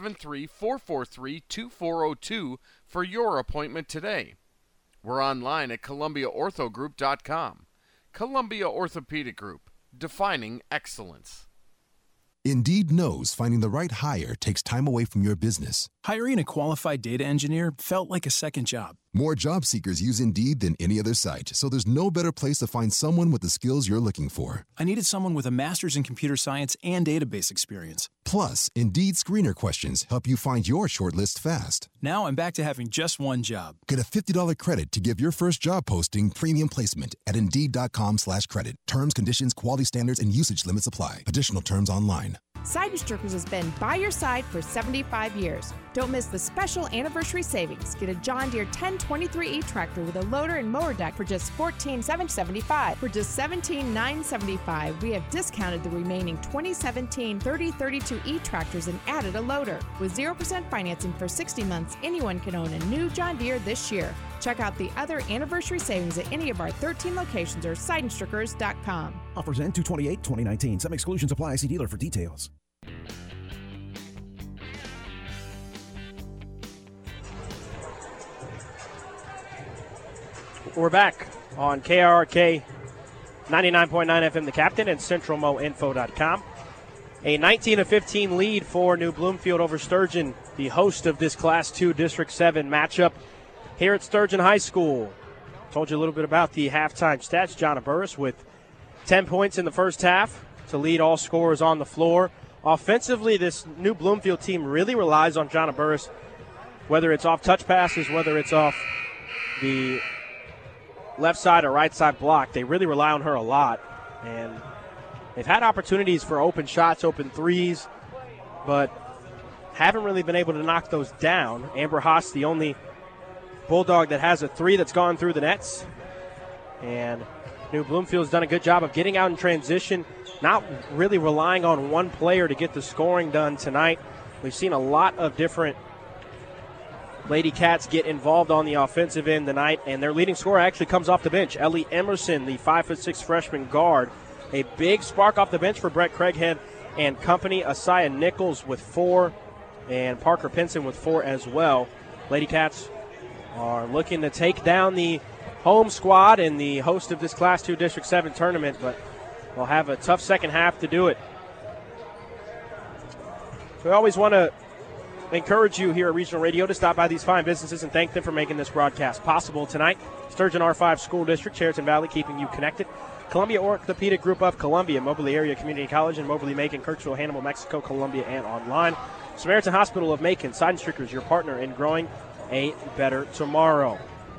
S7: 573-443-2402 for your appointment today. We're online at ColumbiaOrthogroup.com. Columbia Orthopedic Group, defining excellence.
S19: Indeed knows finding the right hire takes time away from your business.
S20: Hiring a qualified data engineer felt like a second job.
S19: More job seekers use Indeed than any other site, so there's no better place to find someone with the skills you're looking for.
S20: I needed someone with a master's in computer science and database experience.
S19: Plus, Indeed screener questions help you find your shortlist fast.
S20: Now I'm back to having just one job.
S19: Get a $50 credit to give your first job posting premium placement at Indeed.com/credit. Terms, conditions, quality standards, and usage limits apply. Additional terms online.
S9: Seidenstrickers has been by your side for 75 years. Don't miss the special anniversary savings. Get a John Deere 1023E tractor with a loader and mower deck for just $14,775. For just $17,975, we have discounted the remaining 2017 3032E tractors and added a loader. With 0% financing for 60 months, anyone can own a new John Deere this year. Check out the other anniversary savings at any of our 13 locations or Seidenstrickers.com.
S10: Offers end 2/28/2019. Some exclusions apply. See dealer for details.
S3: We're back on KRRK 99.9 FM, The Captain, and CentralMoInfo.com. A 19-15 lead for New Bloomfield over Sturgeon, the host of this Class 2 District 7 matchup here at Sturgeon High School. Told you a little bit about the halftime stats. Jonna Burris with 10 points in the first half to lead all scorers on the floor. Offensively, this New Bloomfield team really relies on Jonna Burris, whether it's off touch passes, whether it's off the left side or right side block. They really rely on her a lot. And they've had opportunities for open shots, open threes, but haven't really been able to knock those down. Amber Haas, the only Bulldog that has a three that's gone through the nets. And New Bloomfield's done a good job of getting out in transition, not really relying on one player to get the scoring done tonight. We've seen a lot of different Lady Cats get involved on the offensive end tonight, and their leading scorer actually comes off the bench. Ellie Emerson, the 5'6" freshman guard. A big spark off the bench for Brett Craighead and company. Asaya Nichols with 4, and Parker Pinson with 4 as well. Lady Cats are looking to take down the home squad and the host of this Class 2 District 7 tournament, but they'll have a tough second half to do it. So we always want to encourage you here at Regional Radio to stop by these fine businesses and thank them for making this broadcast possible tonight. Sturgeon R5 School District, Sheraton Valley, keeping you connected. Columbia Orthopedic Group of Columbia, Moberly Area Community College in Moberly, Macon, Kirksville, Hannibal, Mexico, Columbia, and online. Samaritan Hospital of Macon, Seidenstrickers, your partner in growing a better tomorrow.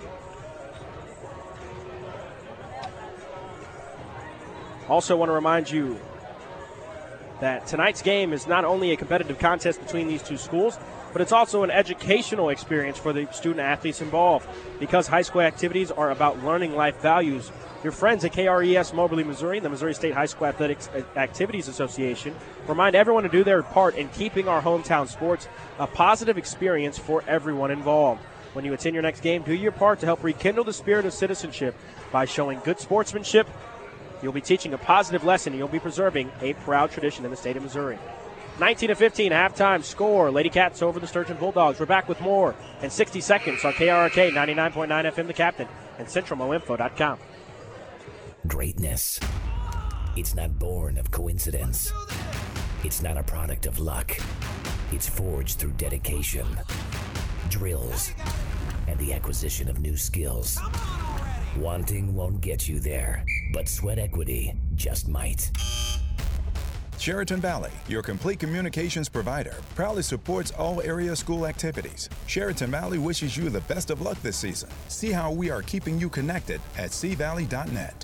S3: Also want to remind you that tonight's game is not only a competitive contest between these two schools, but it's also an educational experience for the student athletes involved. Because high school activities are about learning life values, your friends at KRES Moberly, Missouri, the Missouri State High School Athletics Activities Association, remind everyone to do their part in keeping our hometown sports a positive experience for everyone involved. When you attend your next game, do your part to help rekindle the spirit of citizenship by showing good sportsmanship. You'll be teaching a positive lesson, and you'll be preserving a proud tradition in the state of Missouri. 19-15 halftime score. Lady Cats over the Sturgeon Bulldogs. We're back with more in 60 seconds on KRRK 99.9 FM, The Captain, and CentralMoInfo.com.
S21: Greatness. It's not born of coincidence. It's not a product of luck. It's forged through dedication, drills, and the acquisition of new skills. Wanting won't get you there, but sweat equity just might.
S22: Sheraton Valley, your complete communications provider, proudly supports all area school activities. Sheraton Valley wishes you the best of luck this season. See how we are keeping you connected at cvalley.net.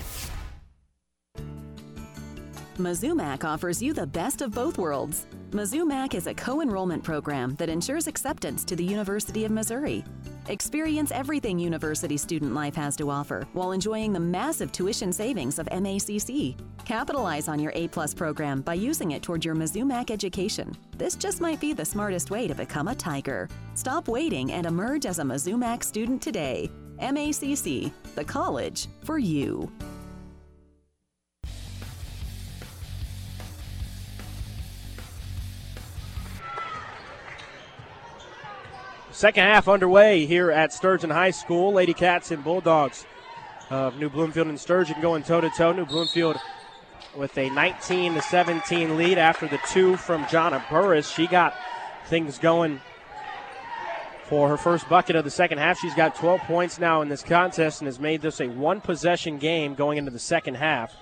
S18: Mizzou Mac offers you the best of both worlds. Mizzou Mac is a co-enrollment program that ensures acceptance to the University of Missouri. Experience everything university student life has to offer while enjoying the massive tuition savings of MACC. Capitalize on your A-plus program by using it toward your Mizzou Mac education. This just might be the smartest way to become a Tiger. Stop waiting and emerge as a Mizzou Mac student today. MACC, the college for you.
S3: Second half underway here at Sturgeon High School. Lady Cats and Bulldogs of New Bloomfield and Sturgeon going toe-to-toe. New Bloomfield with a 19-17 lead after the 2 from Jonna Burris. She got things going for her first bucket of the second half. She's got 12 points now in this contest and has made this a one-possession game going into the second half.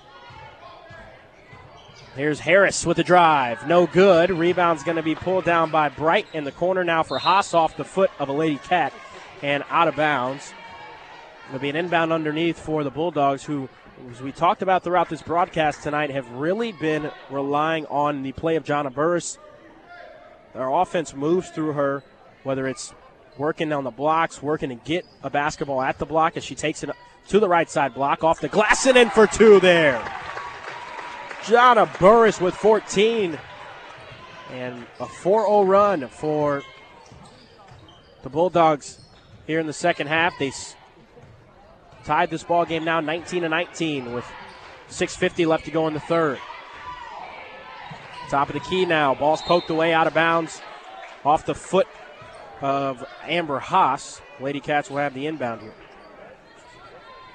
S3: Here's Harris with a drive. No good. Rebound's going to be pulled down by Bright in the corner now for Haas off the foot of a Lady Cat and out of bounds. It'll be an inbound underneath for the Bulldogs, who, as we talked about throughout this broadcast tonight, have really been relying on the play of Jonna Burris. Their offense moves through her, whether it's working on the blocks, working to get a basketball at the block as she takes it to the right side block, off the glass and in for 2 there. Jonna Burris with 14 and a 4-0 run for the Bulldogs here in the second half. They tied this ball game now 19-19 with 6:50 left to go in the third. Top of the key now. Ball's poked away out of bounds off the foot of Amber Haas. Lady Cats will have the inbound here.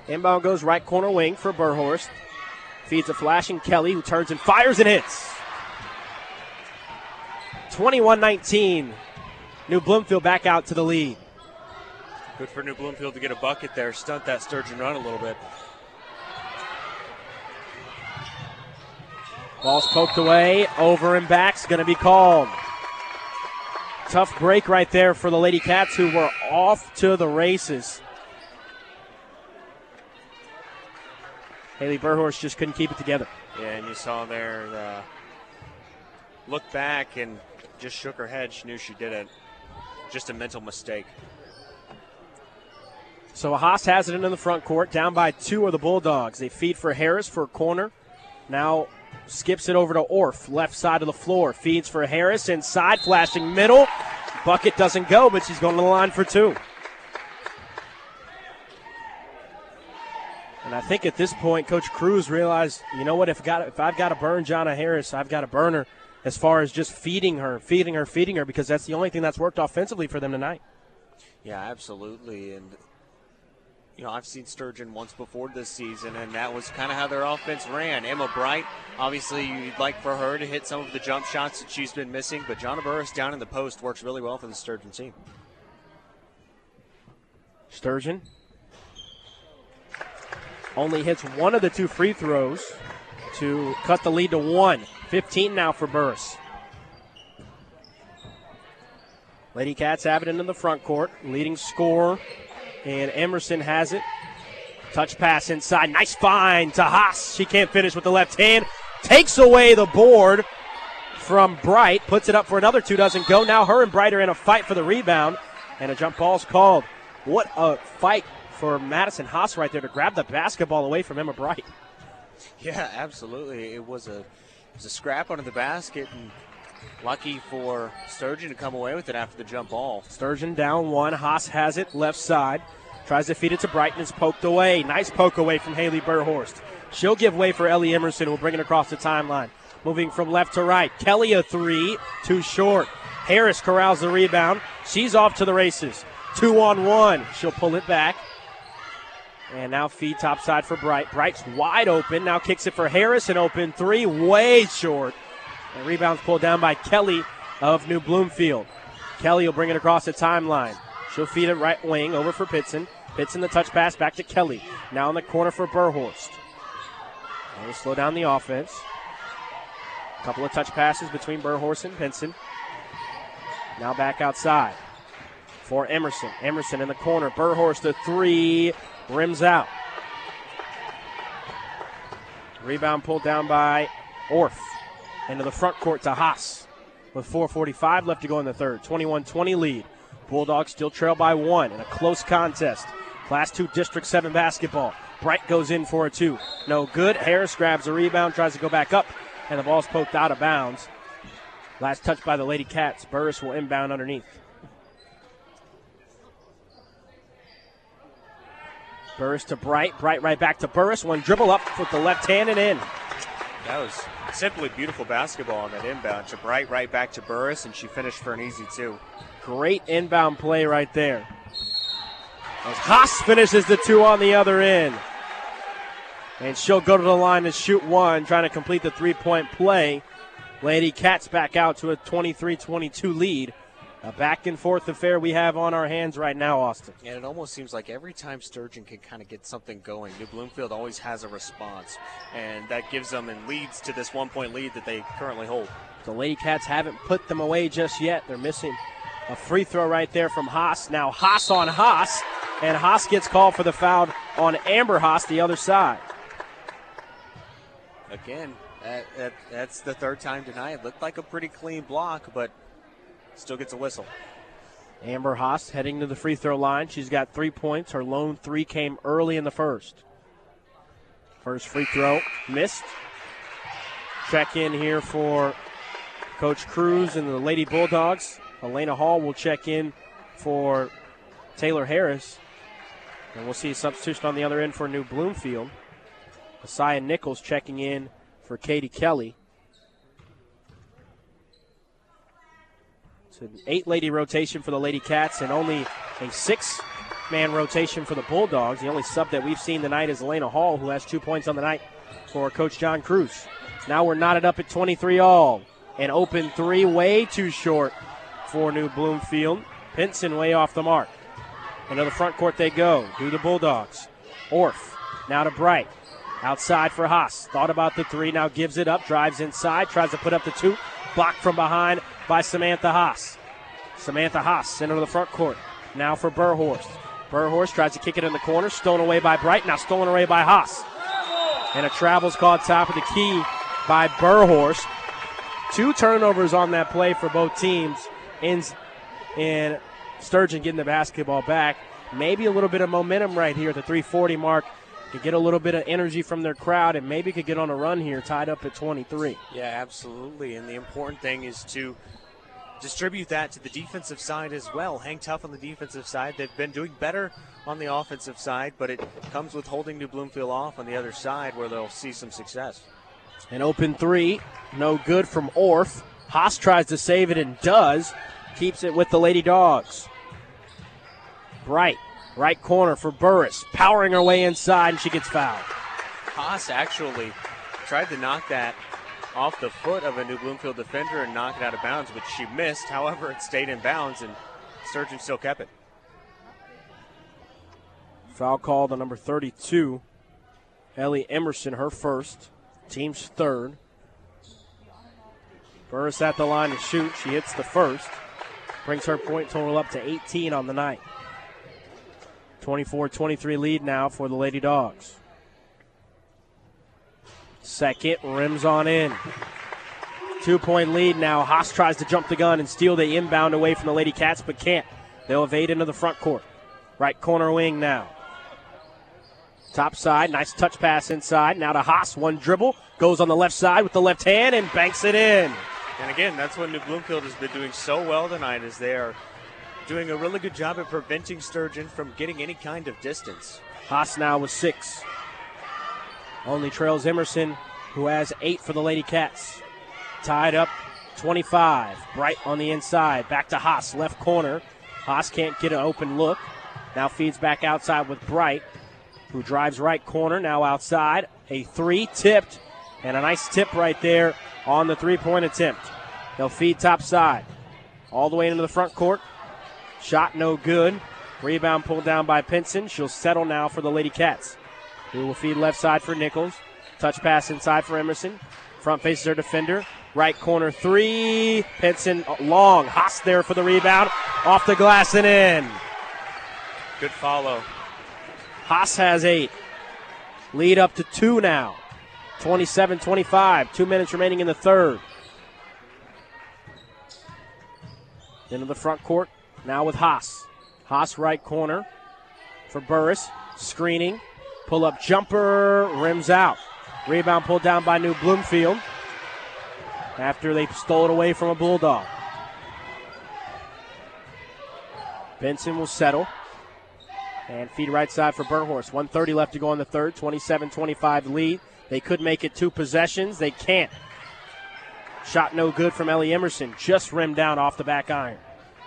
S3: Inbound goes right corner wing for Burhorst. Feeds a flashing Kelly, who turns and fires and hits. 21-19. New Bloomfield back out to the lead.
S4: Good for New Bloomfield to get a bucket there, stunt that Sturgeon run a little bit.
S3: Ball's poked away, over and back's going to be called. Tough break right there for the Lady Cats, who were off to the races. Haley Burhorst just couldn't keep it together.
S4: Yeah, and you saw there, look back and just shook her head. She knew she did it. Just a mental mistake.
S3: So Haas has it into the front court. Down by 2 are the Bulldogs. They feed for Harris for a corner. Now skips it over to Orff, left side of the floor. Feeds for Harris inside, flashing middle. Bucket doesn't go, but she's going to the line for 2. And I think at this point, Coach Cruz realized, you know what, if I've got to burn Jonna Harris, I've got to burn her as far as just feeding her, because that's the only thing that's worked offensively for them tonight.
S4: Yeah, absolutely. And I've seen Sturgeon once before this season, and that was kind of how their offense ran. Emma Bright, obviously you'd like for her to hit some of the jump shots that she's been missing, but Jonna Burris down in the post works really well for the Sturgeon team.
S3: Sturgeon only hits one of the 2 free throws to cut the lead to 1. 15 now for Burris. Lady Cats have it into the front court. Leading scorer, and Emerson has it. Touch pass inside. Nice find to Haas. She can't finish with the left hand. Takes away the board from Bright. Puts it up for another 2. Doesn't go. Now her and Bright are in a fight for the rebound. And a jump ball's called. What a fight for Madison Haas right there to grab the basketball away from Emma Bright.
S4: Yeah, absolutely. It was a scrap under the basket, and lucky for Sturgeon to come away with it after the jump ball.
S3: Sturgeon down 1. Haas has it left side. Tries to feed it to Brighton. It's poked away. Nice poke away from Haley Burhorst. She'll give way for Ellie Emerson, who will bring it across the timeline. Moving from left to right. Kelly a 3. Too short. Harris corrals the rebound. She's off to the races. 2-on-1. She'll pull it back. And now feed topside for Bright. Bright's wide open. Now kicks it for Harris. An open 3. Way short. And rebound's pulled down by Kelly of New Bloomfield. Kelly will bring it across the timeline. She'll feed it right wing over for Pitson. Pitson the touch pass back to Kelly. Now in the corner for Burhorst. And we'll slow down the offense. A couple of touch passes between Burhorst and Pinson. Now back outside for Emerson. Emerson in the corner. Burhorst the 3. Rims out. Rebound pulled down by Orff. Into the front court to Haas. With 4:45 left to go in the third. 21-20 lead. Bulldogs still trail by 1 in a close contest. Class 2 District 7 basketball. Bright goes in for a 2. No good. Harris grabs the rebound, tries to go back up, and the ball's poked out of bounds. Last touch by the Lady Cats. Burris will inbound underneath. Burris to Bright. Bright right back to Burris. One dribble up with the left hand and in.
S4: That was simply beautiful basketball on that inbound. To Bright right back to Burris, and she finished for an easy 2.
S3: Great inbound play right there. As Haas finishes the 2 on the other end. And she'll go to the line to shoot 1, trying to complete the 3-point play. Lady Cats back out to a 23-22 lead. A back-and-forth affair we have on our hands right now, Austin.
S4: And it almost seems like every time Sturgeon can kind of get something going, New Bloomfield always has a response. And that gives them and leads to this 1-point lead that they currently hold.
S3: The Lady Cats haven't put them away just yet. They're missing a free throw right there from Haas. Now Haas on Haas, and Haas gets called for the foul on Amber Haas, the other side.
S4: Again, that's the 3rd time tonight. It looked like a pretty clean block, but still gets a whistle.
S3: Amber Haas heading to the free throw line. She's got 3 points. Her lone 3 came early in the first. First free throw missed. Check in here for Coach Cruz and the Lady Bulldogs. Elena Hall will check in for Taylor Harris. And we'll see a substitution on the other end for New Bloomfield. Messiah Nichols checking in for Katie Kelly. It's an 8-lady rotation for the Lady Cats and only a 6 8-man rotation for the Bulldogs. The only sub that we've seen tonight is Elena Hall, who has 2 points on the night for Coach John Cruz. Now we're knotted up at 23 all. An open three, way too short for New Bloomfield. Pinson way off the mark. Into the front court they go. Do the Bulldogs. Orff now to Bright. Outside for Haas. Thought about the three, now gives it up. Drives inside, tries to put up the two. Blocked from behind by Samantha Haas. Samantha Haas into the front court. Now for Burhorst. Burhorst tries to kick it in the corner. Stolen away by Bright. Now stolen away by Haas. And a travel's called top of the key by Burhorst. 2 turnovers on that play for both teams. In Sturgeon getting the basketball back. Maybe a little bit of momentum right here at the 3:40 mark. Could get a little bit of energy from their crowd and maybe could get on a run here, tied up at 23.
S4: Yeah, absolutely. And the important thing is to distribute that to the defensive side as well. Hang tough on the defensive side. They've been doing better on the offensive side, but it comes with holding New Bloomfield off on the other side where they'll see some success.
S3: An open three, no good from Orff. Haas tries to save it and does. Keeps it with the Lady Dogs. Bright, right corner for Burris. Powering her way inside, and she gets fouled.
S4: Haas actually tried to knock that off the foot of a New Bloomfield defender and knock it out of bounds, which she missed. However, it stayed in bounds, and Sturgeon still kept it.
S3: Foul called on number 32, Ellie Emerson, her first. Team's third. Burris at the line to shoot. She hits the first. Brings her point total up to 18 on the night. 24-23 lead now for the Lady Dogs. Second, rims on in. 2-point lead now. Haas tries to jump the gun and steal the inbound away from the Lady Cats, but can't. They'll evade into the front court. Right corner wing now. Top side, nice touch pass inside. Now to Haas, one dribble. Goes on the left side with the left hand and banks it in.
S4: And again, that's what New Bloomfield has been doing so well tonight, is they are doing a really good job at preventing Sturgeon from getting any kind of distance.
S3: Haas now with 6. Only trails Emerson, who has 8 for the Lady Cats. Tied up 25. Bright on the inside. Back to Haas, left corner. Haas can't get an open look. Now feeds back outside with Bright, who drives right corner, now outside. A 3 tipped, and a nice tip right there on the 3-point attempt. They'll feed top side. All the way into the front court. Shot no good. Rebound pulled down by Pinson. She'll settle now for the Lady Cats, who will feed left side for Nichols. Touch pass inside for Emerson. Front faces her defender. Right corner 3. Pinson long. Haas there for the rebound. Off the glass and in.
S4: Good follow.
S3: Haas has 8. Lead up to 2 now. 27-25. 2 minutes remaining in the third. Into the front court. Now with Haas. Haas right corner for Burris. Screening. Pull-up jumper. Rims out. Rebound pulled down by New Bloomfield after they stole it away from a Bulldog. Benson will settle. And feed right side for Burhorst. 1:30 left to go in the third. 27-25 lead. They could make it 2 possessions. They can't. Shot no good from Ellie Emerson. Just rimmed down off the back iron.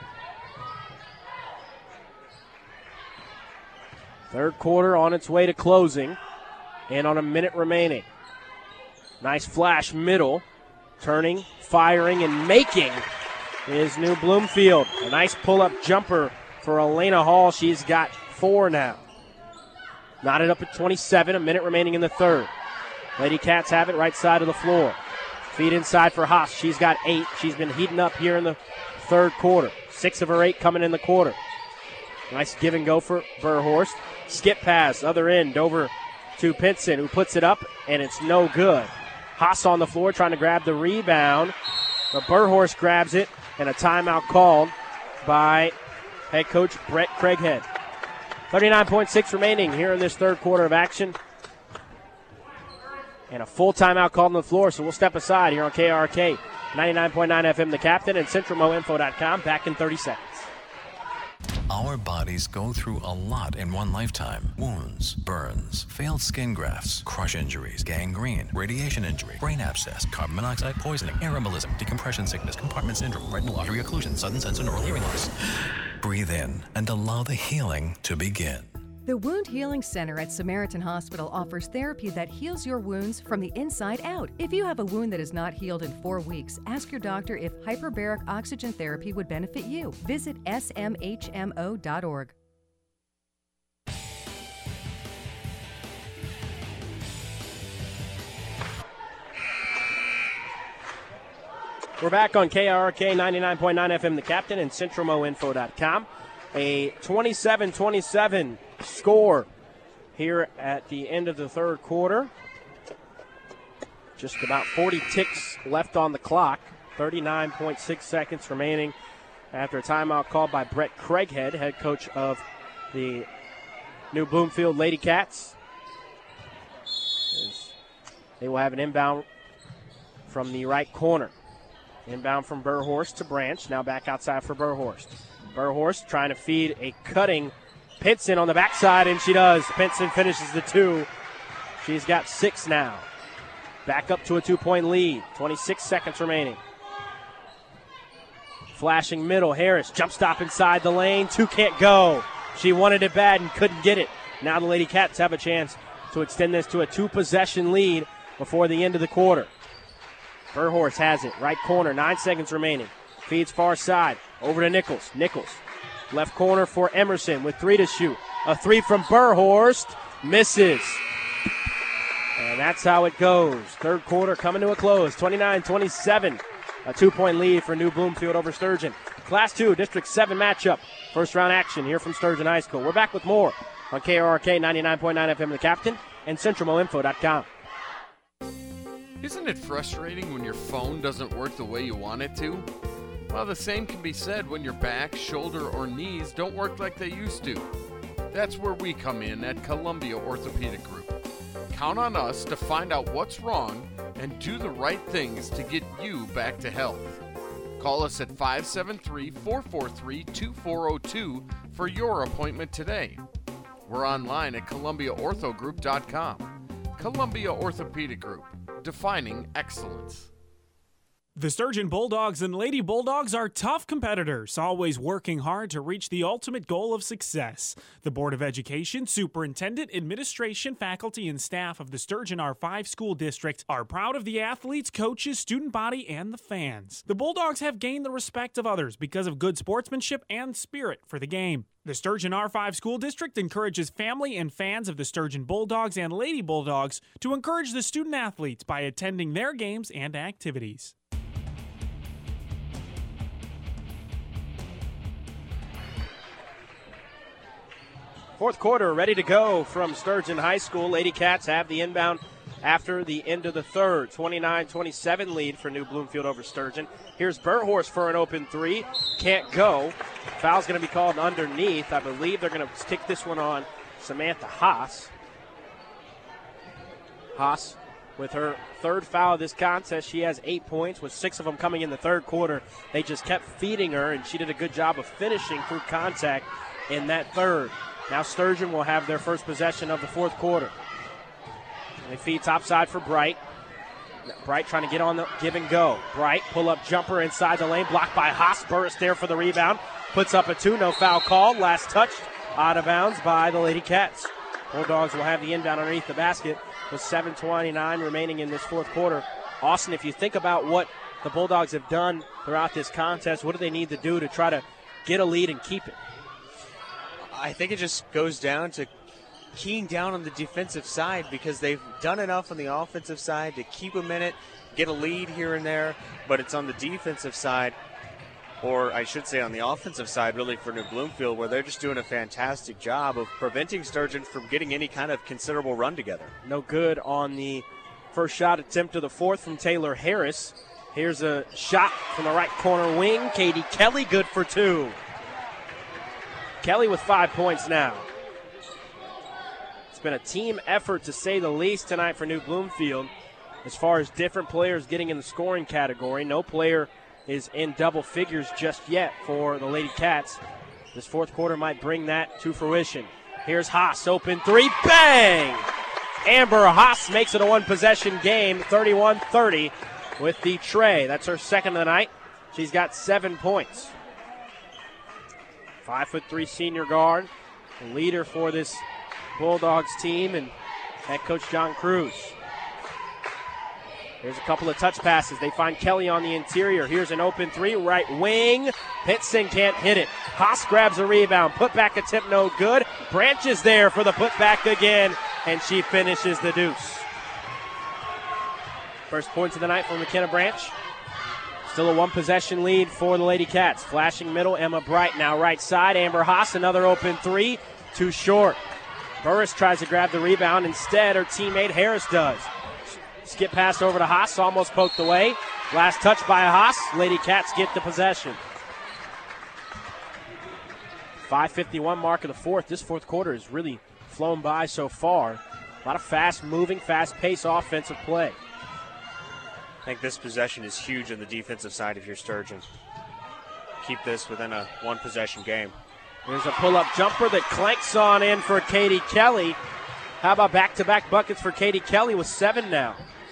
S3: Third quarter on its way to closing. And on a minute remaining. Nice flash middle. Turning, firing, and making is New Bloomfield. A nice pull-up jumper for Elena Hall. She's got 4 now. Knotted up at 27, a minute remaining in the third. Lady Cats have it right side of the floor. Feed inside for Haas. She's got 8. She's been heating up here in the third quarter. 6 of her 8 coming in the quarter. Nice give and go for Burhorst. Skip pass, other end, over to Pinson, who puts it up, and it's no good. Haas on the floor trying to grab the rebound. But Burhorst grabs it, and a timeout called by head coach Brett Craighead. 39.6 remaining here in this third quarter of action. And a full timeout called on the floor, so we'll step aside here on KRK 99.9 FM, The Captain, and CentralMoInfo.com. Back in 30 seconds.
S11: Our bodies go through a lot in one lifetime. Wounds, burns, failed skin grafts, crush injuries, gangrene, radiation injury, brain abscess, carbon monoxide poisoning, air embolism, decompression sickness, compartment syndrome, retinal artery occlusion, sudden sense and oral hearing loss. Breathe in and allow the healing to begin.
S12: The Wound Healing Center at Samaritan Hospital offers therapy that heals your wounds from the inside out. If you have a wound that is not healed in 4 weeks, ask your doctor if hyperbaric oxygen therapy would benefit you. Visit smhmo.org.
S3: We're back on KRK 99.9 FM, The Captain, and CentralMoInfo.com. A 27-27 score here at the end of the third quarter. Just about 40 ticks left on the clock. 39.6 seconds remaining after a timeout called by Brett Craighead, head coach of the New Bloomfield Lady Cats. They will have an inbound from the right corner. Inbound from Burhorst to Branch. Now back outside for Burhorst. Burhorst trying to feed a cutting Pinson on the backside, and she does. Pinson finishes the 2. She's got 6 now. Back up to a 2-point lead. 26 seconds remaining. Flashing middle. Harris jump stop inside the lane. 2 can't go. She wanted it bad and couldn't get it. Now the Lady Cats have a chance to extend this to a 2-possession lead before the end of the quarter. Burhorst has it. Right corner. 9 seconds remaining. Feeds far side. Over to Nichols. Nichols. Left corner for Emerson with 3 to shoot. A 3 from Burhorst. Misses. And that's how it goes. Third quarter coming to a close. 29-27. A 2-point lead for New Bloomfield over Sturgeon. Class 2 District 7 matchup. First round action here from Sturgeon High School. We're back with more on KRK 99.9 FM, The Captain, and CentralMoInfo.com.
S7: Isn't it frustrating when your phone doesn't work the way you want it to? Well, the same can be said when your back, shoulder, or knees don't work like they used to. That's where we come in at Columbia Orthopedic Group. Count on us to find out what's wrong and do the right things to get you back to health. Call us at 573-443-2402 for your appointment today. We're online at ColumbiaOrthogroup.com. Columbia Orthopedic Group, defining excellence.
S8: The Sturgeon Bulldogs and Lady Bulldogs are tough competitors, always working hard to reach the ultimate goal of success. The Board of Education, Superintendent, Administration, Faculty, and staff of the Sturgeon R5 School District are proud of the athletes, coaches, student body, and the fans. The Bulldogs have gained the respect of others because of good sportsmanship and spirit for the game. The Sturgeon R5 School District encourages family and fans of the Sturgeon Bulldogs and Lady Bulldogs to encourage the student athletes by attending their games and activities.
S3: Fourth quarter ready to go from Sturgeon High School. Lady Cats have the inbound after the end of the third. 29-27 lead for New Bloomfield over Sturgeon. Here's Burhorst for an open 3. Can't go. Foul's going to be called underneath. I believe they're going to stick this one on Samantha Haas. Haas with her third foul of this contest. She has 8 points with 6 of them coming in the third quarter. They just kept feeding her, and she did a good job of finishing through contact in that third. Now Sturgeon will have their first possession of the fourth quarter. They feed topside for Bright. Bright trying to get on the give and go. Bright, pull-up jumper inside the lane, blocked by Haas. Burris there for the rebound. Puts up a 2, no foul call. Last touch, out of bounds by the Lady Cats. Bulldogs will have the inbound underneath the basket with 7:29 remaining in this fourth quarter. Austin, if you think about what the Bulldogs have done throughout this contest, what do they need to do to try to get a lead and keep it?
S4: I think it just goes down to keying down on the defensive side because they've done enough on the offensive side to keep them in it, get a lead here and there, but it's on the defensive side, or I should say on the offensive side really for New Bloomfield, where they're just doing a fantastic job of preventing Sturgeon from getting any kind of considerable run together.
S3: No good on the first shot attempt of the fourth from Taylor Harris. Here's a shot from the right corner wing. Katie Kelly good for 2. Kelly with 5 points now. It's been a team effort to say the least tonight for New Bloomfield as far as different players getting in the scoring category. No player is in double figures just yet for the Lady Cats. This fourth quarter might bring that to fruition. Here's Haas, open 3, bang! Amber Haas makes it a one-possession game, 31-30 with the tray. That's her second of the night. She's got 7 points. 5'3" senior guard, the leader for this Bulldogs team, and head coach John Cruz. Here's a couple of touch passes. They find Kelly on the interior. Here's an open three, right wing. Pinson can't hit it. Haas grabs a rebound. Put back attempt, no good. Branch is there for the put back again, and she finishes the deuce. First points of the night from McKenna Branch. Still a one-possession lead for the Lady Cats. Flashing middle, Emma Bright now right side. Amber Haas, another open three. Too short. Burris tries to grab the rebound. Instead, her teammate Harris does. Skip pass over to Haas, almost poked away. Last touch by Haas. Lady Cats get the possession. 5:51 mark of the fourth. This fourth quarter has really flown by so far. A lot of fast-moving, fast-paced offensive play.
S4: I think this possession is huge on the defensive side if you're Sturgeon. Keep this within a one-possession game.
S3: There's a pull-up jumper that clanks on in for Katie Kelly. How about back-to-back buckets for Katie Kelly with 7 now?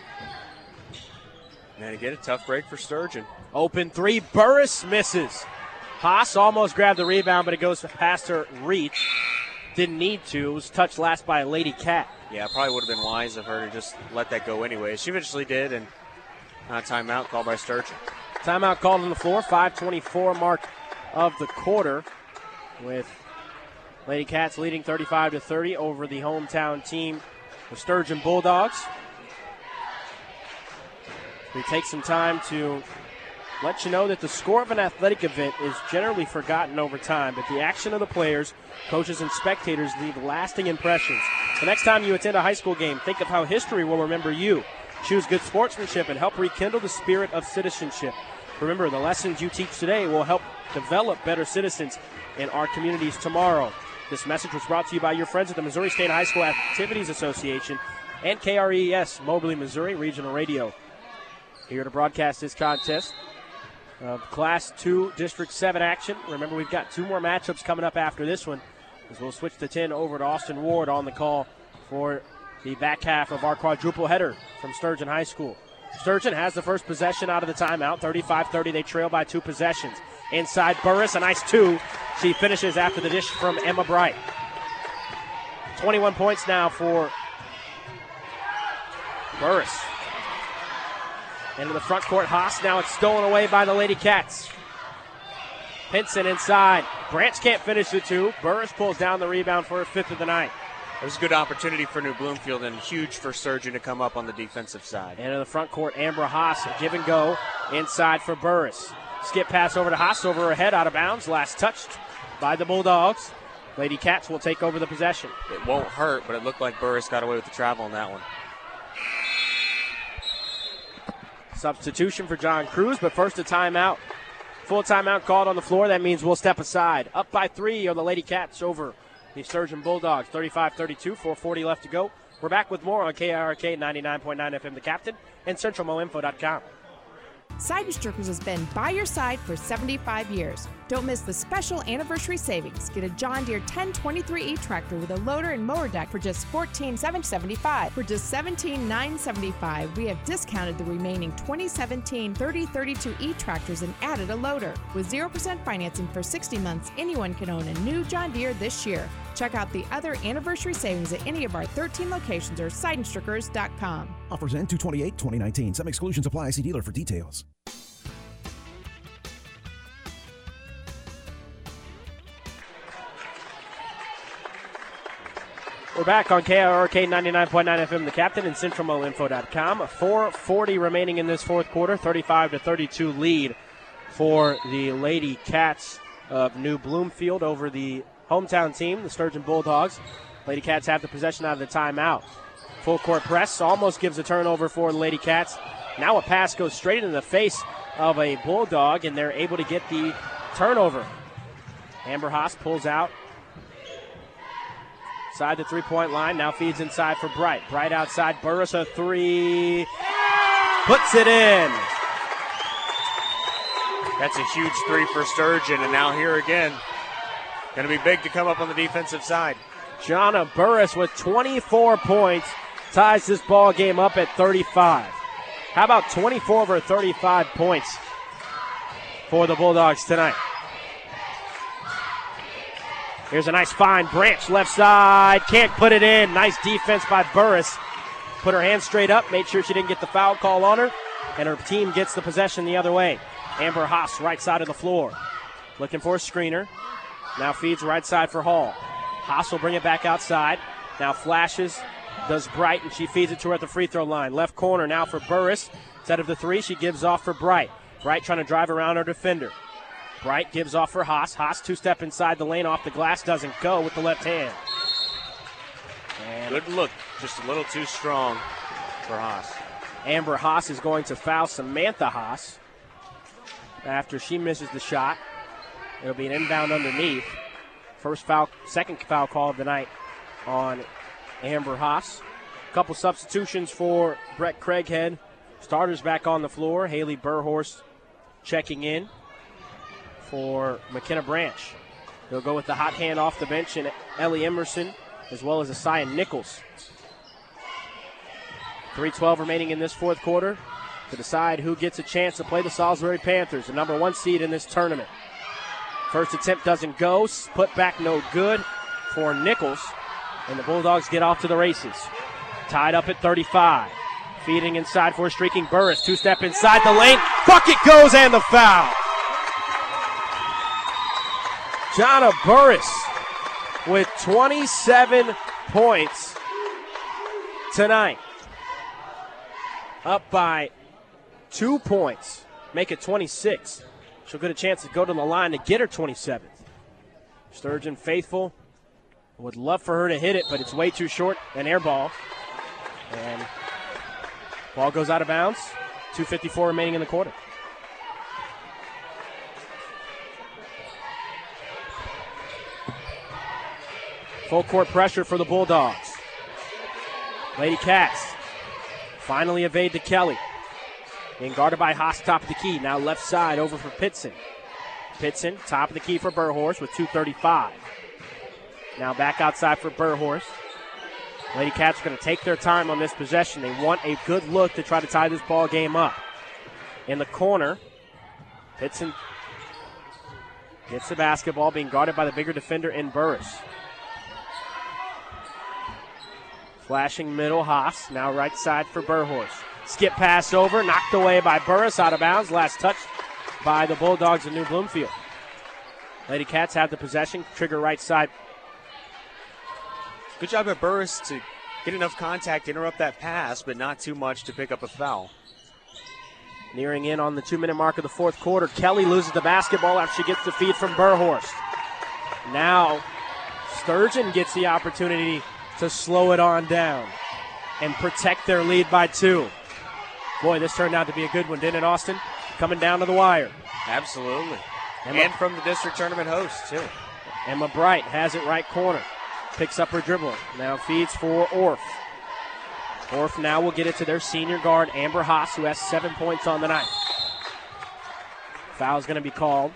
S4: And again, a tough break for Sturgeon.
S3: Open three, Burris misses. Haas almost grabbed the rebound, but it goes past her reach. Didn't need to. It was touched last by a Lady Cat.
S4: Yeah, it probably would have been wise of her to just let that go anyway. She eventually did, and timeout called by Sturgeon.
S3: Timeout called on the floor. 5:24 mark of the quarter, with Lady Cats leading 35-30 over the hometown team, the Sturgeon Bulldogs. We take some time to let you know that the score of an athletic event is generally forgotten over time, but the action of the players, coaches, and spectators leave lasting impressions. The next time you attend a high school game, think of how history will remember you. Choose good sportsmanship and help rekindle the spirit of citizenship. Remember, the lessons you teach today will help develop better citizens in our communities tomorrow. This message was brought to you by your friends at the Missouri State High School Activities Association and KRES Moberly, Missouri Regional Radio. Here to broadcast this contest of Class 2 District 7 action. Remember, we've got 2 more matchups coming up after this one, as we'll switch the 10 over to Austin Ward on the call for the back half of our quadruple header from Sturgeon High School. Sturgeon has the first possession out of the timeout. 35-30, they trail by 2 possessions. Inside Burris, a nice 2. She finishes after the dish from Emma Bright. 21 points now for Burris. Into the front court, Haas. Now it's stolen away by the Lady Cats. Pinson inside. Branch can't finish the 2. Burris pulls down the rebound for her 5th of the night.
S4: It was a good opportunity for New Bloomfield and huge for Sturgeon to come up on the defensive side.
S3: Into the front court, Amber Haas, give and go inside for Burris. Skip pass over to Haas, over her head, out of bounds. Last touched by the Bulldogs. Lady Cats will take over the possession.
S4: It won't hurt, but it looked like Burris got away with the travel on that one.
S3: Substitution for John Cruz, but first a timeout. Full timeout called on the floor. That means we'll step aside. Up by 3 are the Lady Cats over the Sturgeon Bulldogs. 35-32, 4:40 left to go. We're back with more on KRK 99.9 FM The Captain and CentralMoInfo.com.
S9: Seidenstrickers has been by your side for 75 years. Don't miss the special anniversary savings. Get a John Deere 1023E tractor with a loader and mower deck for just $14,775. For just $17,975, we have discounted the remaining 2017 3032E tractors and added a loader. With 0% financing for 60 months, anyone can own a new John Deere this year. Check out the other anniversary savings at any of our 13 locations or Seidenstrickers.com.
S10: Offers end 2/28/2019. Some exclusions apply. See dealer for details.
S3: We're back on KRK 99.9 FM The Captain and CentralMoInfo.com. 4:40 remaining in this fourth quarter. 35-32 lead for the Lady Cats of New Bloomfield over the hometown team, the Sturgeon Bulldogs. Lady Cats have the possession out of the timeout. Full court press almost gives a turnover for the Lady Cats. Now a pass goes straight into the face of a Bulldog, and they're able to get the turnover. Amber Haas pulls out side the three-point line, now feeds inside for Bright. Bright outside, Burris a 3, puts it in.
S4: That's a huge 3 for Sturgeon, and now here again, going to be big to come up on the defensive side.
S3: Jonna Burris with 24 points ties this ball game up at 35. How about 24 of her 35 points for the Bulldogs tonight? Here's a nice find. Branch left side. Can't put it in. Nice defense by Burris. Put her hand straight up. Made sure she didn't get the foul call on her. And her team gets the possession the other way. Amber Haas, right side of the floor. Looking for a screener. Now feeds right side for Hall. Haas will bring it back outside. Now flashes. Does Bright, and she feeds it to her at the free throw line. Left corner now for Burris. Instead of the three, she gives off for Bright. Bright trying to drive around her defender. Bright gives off for Haas. Haas two-step inside the lane off the glass. Doesn't go with the left hand. And
S4: good look. Just a little too strong for Haas.
S3: Amber Haas is going to foul Samantha Haas after she misses the shot. It'll be an inbound underneath. Second foul call of the night on Amber Haas. A couple substitutions for Brett Craighead. Starters back on the floor. Haley Burhorst checking in for McKenna Branch. They'll go with the hot hand off the bench and Ellie Emerson as well as Asaya Nichols. 3:12 remaining in this fourth quarter to decide who gets a chance to play the Salisbury Panthers, the number 1 seed in this tournament. First attempt doesn't go. Put back no good for Nichols. And the Bulldogs get off to the races. Tied up at 35. Feeding inside for a streaking Burris. Two-step inside the lane. Bucket goes and the foul. Jonna Burris with 27 points tonight. Up by 2 points. Make it 26. She'll get a chance to go to the line to get her 27th. Sturgeon faithful. Would love for her to hit it, but it's way too short. An air ball. And ball goes out of bounds. 2:54 remaining in the quarter. Full court pressure for the Bulldogs. Lady Cats finally evade to Kelly. Being guarded by Haas, top of the key. Now left side over for Pitson. Pitson, top of the key for Burhorst with 2:35. Now back outside for Burhorst. Lady Cats are going to take their time on this possession. They want a good look to try to tie this ball game up. In the corner, Pitson gets the basketball, being guarded by the bigger defender in Burris. Flashing middle, Haas. Now right side for Burhorst. Skip pass over, knocked away by Burris, out of bounds. Last touch by the Bulldogs of New Bloomfield. Lady Cats have the possession. Trigger right side.
S4: Good job at Burris to get enough contact, interrupt that pass, but not too much to pick up a foul.
S3: Nearing in on the 2-minute mark of the fourth quarter. Kelly loses the basketball after she gets the feed from Burhorst. Now Sturgeon gets the opportunity to slow it on down and protect their lead by 2. Boy, this turned out to be a good one, didn't it, Austin? Coming down to the wire.
S4: Absolutely. And from the district tournament host, too.
S3: Emma Bright has it right corner. Picks up her dribble. Now feeds for Orff. Orff now will get it to their senior guard, Amber Haas, who has 7 points on the night. Foul's going to be called.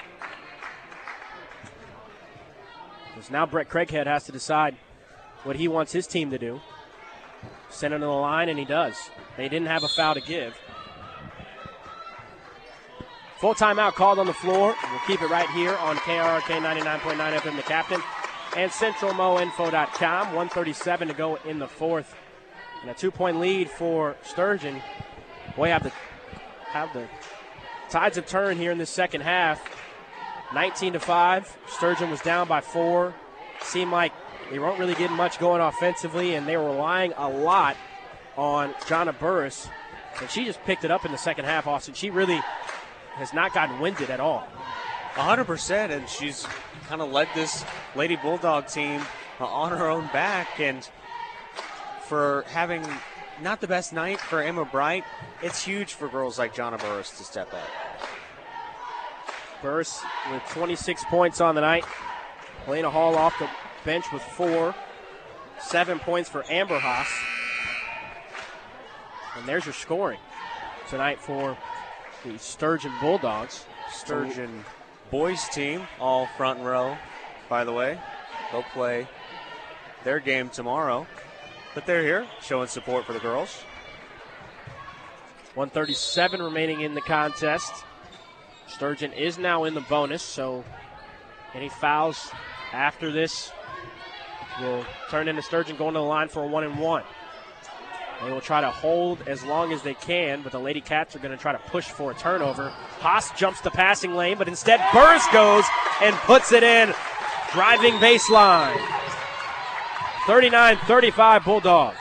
S3: Because now Brett Craighead has to decide what he wants his team to do. Send him to the line, and he does. They didn't have a foul to give. Full timeout called on the floor. We'll keep it right here on KRRK 99.9 FM, The Captain, and CentralMoInfo.com. 1:37 to go in the fourth. And a 2-point lead for Sturgeon. Boy, have the tides have turned here in the second half. 19-5. Sturgeon was down by 4. Seemed like they weren't really getting much going offensively, and they were relying a lot on Jonna Burris. And she just picked it up in the second half, Austin. She really has not gotten winded at all.
S4: 100%, and she's kind of led this Lady Bulldog team on her own back. And for having not the best night for Emma Bright, it's huge for girls like Jonna Burris to step up.
S3: Burris with 26 points on the night. Helena Hall off the bench with 4. 7 points for Amber Haas. And there's your scoring tonight for the Sturgeon Bulldogs.
S4: Sturgeon boys team, all front row, by the way. They'll play their game tomorrow. But they're here showing support for the girls.
S3: 1:37 remaining in the contest. Sturgeon is now in the bonus, so any fouls after this will turn into Sturgeon going to the line for a 1-and-1. They will try to hold as long as they can, but the Lady Cats are going to try to push for a turnover. Haas jumps the passing lane, but instead Burris goes and puts it in. Driving baseline. 39-35 Bulldogs.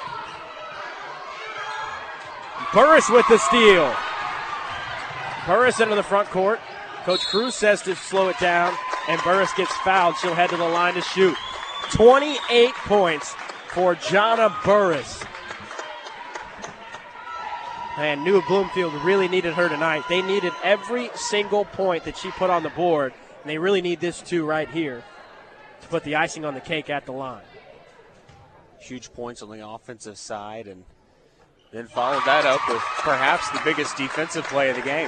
S3: Burris with the steal. Burris into the front court. Coach Cruz says to slow it down, and Burris gets fouled. She'll head to the line to shoot. 28 points for Jonna Burris. And New Bloomfield really needed her tonight. They needed every single point that she put on the board, and they really need this too right here to put the icing on the cake at the line.
S4: Huge points on the offensive side, and then followed that up with perhaps the biggest defensive play of the game.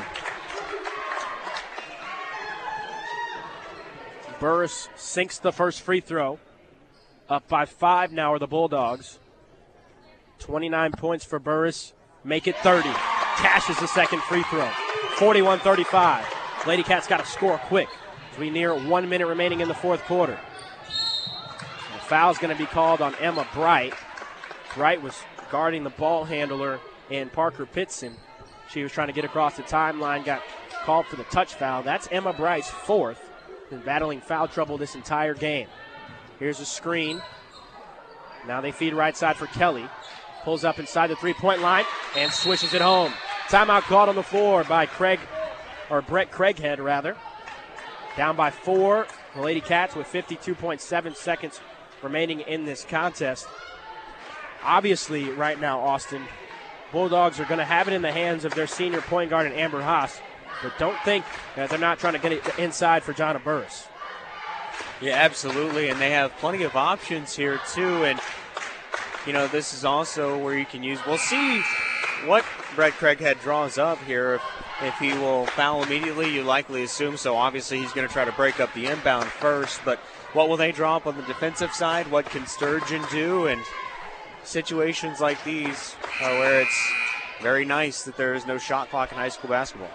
S3: Burris sinks the first free throw. Up by 5 now are the Bulldogs. 29 points for Burris. Make it 30. Cashes the second free throw. 41-35. Lady Cats got to score quick as we near 1 minute remaining in the fourth quarter. The foul's going to be called on Emma Bright. Bright was guarding the ball handler in Parker Pitson. She was trying to get across the timeline, got called for the touch foul. That's Emma Bright's fourth. Been battling foul trouble this entire game. Here's a screen. Now they feed right side for Kelly. Pulls up inside the three-point line and swishes it home. Timeout called on the floor by Brett Craighead, rather. Down by 4, the Lady Cats with 52.7 seconds remaining in this contest. Obviously, right now, Austin, Bulldogs are going to have it in the hands of their senior point guard, Amber Haas, but don't think that they're not trying to get it inside for Jonna Burris.
S4: Yeah, absolutely, and they have plenty of options here, too, and you know, this is also where you can use. We'll see what Brett Craighead draws up here. If he will foul immediately, you likely assume so. Obviously, he's going to try to break up the inbound first, but what will they draw up on the defensive side? What can Sturgeon do? And situations like these are where it's very nice that there is no shot clock in high school basketball.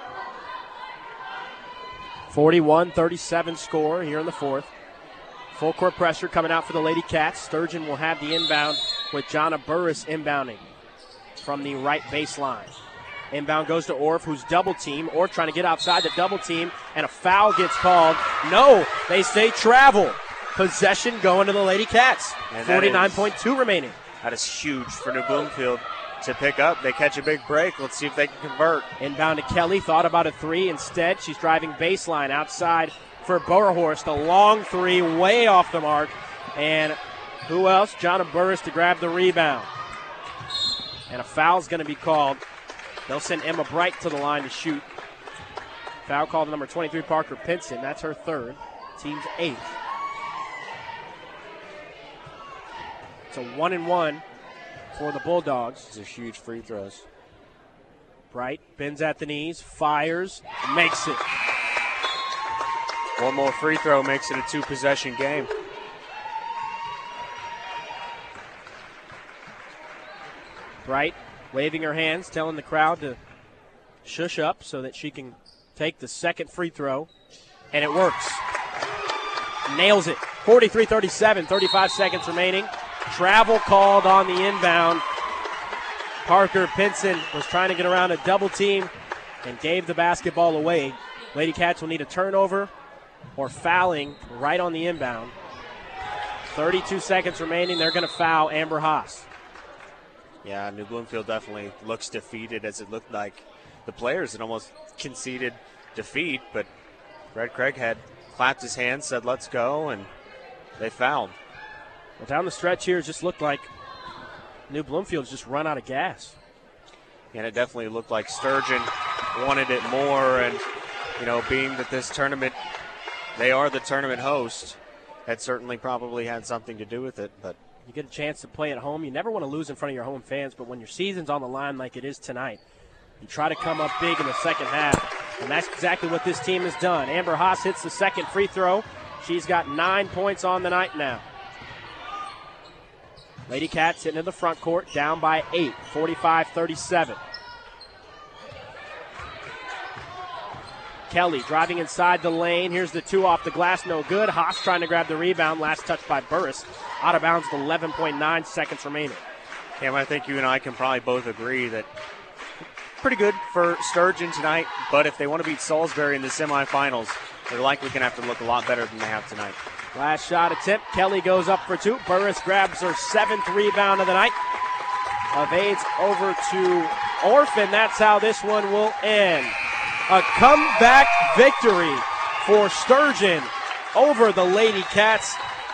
S3: 41-37 score here in the fourth. Full court pressure coming out for the Lady Cats. Sturgeon will have the inbound with Jonna Burris inbounding from the right baseline. Inbound goes to Orff, who's double team. Orff trying to get outside the double team, and a foul gets called. No, they say travel. Possession going to the Lady Cats. 49.2 remaining.
S4: That is huge for New Bloomfield to pick up. They catch a big break. Let's see if they can convert.
S3: Inbound to Kelly. Thought about a three. Instead, she's driving baseline outside for Boerhorst. A long three, way off the mark. And who else? Jonna Burris to grab the rebound. And a foul's going to be called. They'll send Emma Bright to the line to shoot. Foul called to number 23, Parker Pinson. That's her third. Team's eighth. It's a 1-and-1 for the Bulldogs.
S4: These are huge free throws.
S3: Bright bends at the knees, fires, makes it.
S4: One more free throw makes it a two-possession game.
S3: Bright waving her hands, telling the crowd to shush up so that she can take the second free throw, and it works. Nails it. 43-37, 35 seconds remaining. Travel called on the inbound. Parker Pinson was trying to get around a double team and gave the basketball away. Lady Cats will need a turnover or fouling right on the inbound. 32 seconds remaining. They're going to foul Amber Haas.
S4: Yeah, New Bloomfield definitely looks defeated, as it looked like the players had almost conceded defeat, but Brett Craighead clapped his hands, said let's go, and they fouled.
S3: Well, down the stretch here, it just looked like New Bloomfield's just run out of gas.
S4: And it definitely looked like Sturgeon wanted it more, and, you know, being that this tournament, they are the tournament host, that certainly probably had something to do with it, but
S3: you get a chance to play at home. You never want to lose in front of your home fans, but when your season's on the line like it is tonight, you try to come up big in the second half, and that's exactly what this team has done. Amber Haas hits the second free throw. She's got 9 points on the night now. Lady Cats hitting in the front court, down by 8, 45-37. Kelly driving inside the lane. Here's the 2 off the glass, no good. Haas trying to grab the rebound. Last touch by Burris. Out of bounds with 11.9 seconds remaining.
S4: Cam, I think you and I can probably both agree that pretty good for Sturgeon tonight, but if they want to beat Salisbury in the semifinals, they're likely going to have to look a lot better than they have tonight.
S3: Last shot attempt. Kelly goes up for 2. Burris grabs her 7th rebound of the night. Evades over to Orphan. That's how this one will end. A comeback victory for Sturgeon over the Lady Cats.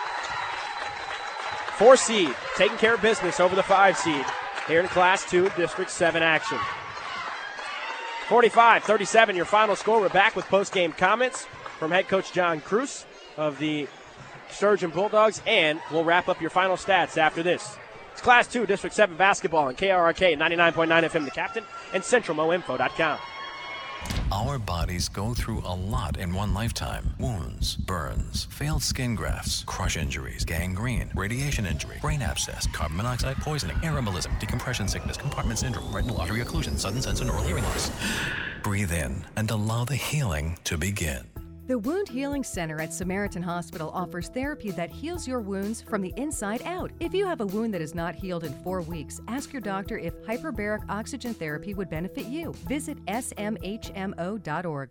S3: 4 seed, taking care of business over the 5 seed here in Class 2 District 7 action. 45-37, your final score. We're back with post-game comments from head coach John Cruz of the Sturgeon Bulldogs, and we'll wrap up your final stats after this. It's Class 2 District 7 basketball on KRRK 99.9 FM The Captain and CentralMoInfo.com.
S11: Our bodies go through a lot in one lifetime. Wounds, burns, failed skin grafts, crush injuries, gangrene, radiation injury, brain abscess, carbon monoxide poisoning, air embolism, decompression sickness, compartment syndrome, retinal artery occlusion, sudden sense and oral hearing loss. Breathe in and allow the healing to begin.
S12: The Wound Healing Center at Samaritan Hospital offers therapy that heals your wounds from the inside out. If you have a wound that is not healed in 4 weeks, ask your doctor if hyperbaric oxygen therapy would benefit you. Visit smhmo.org.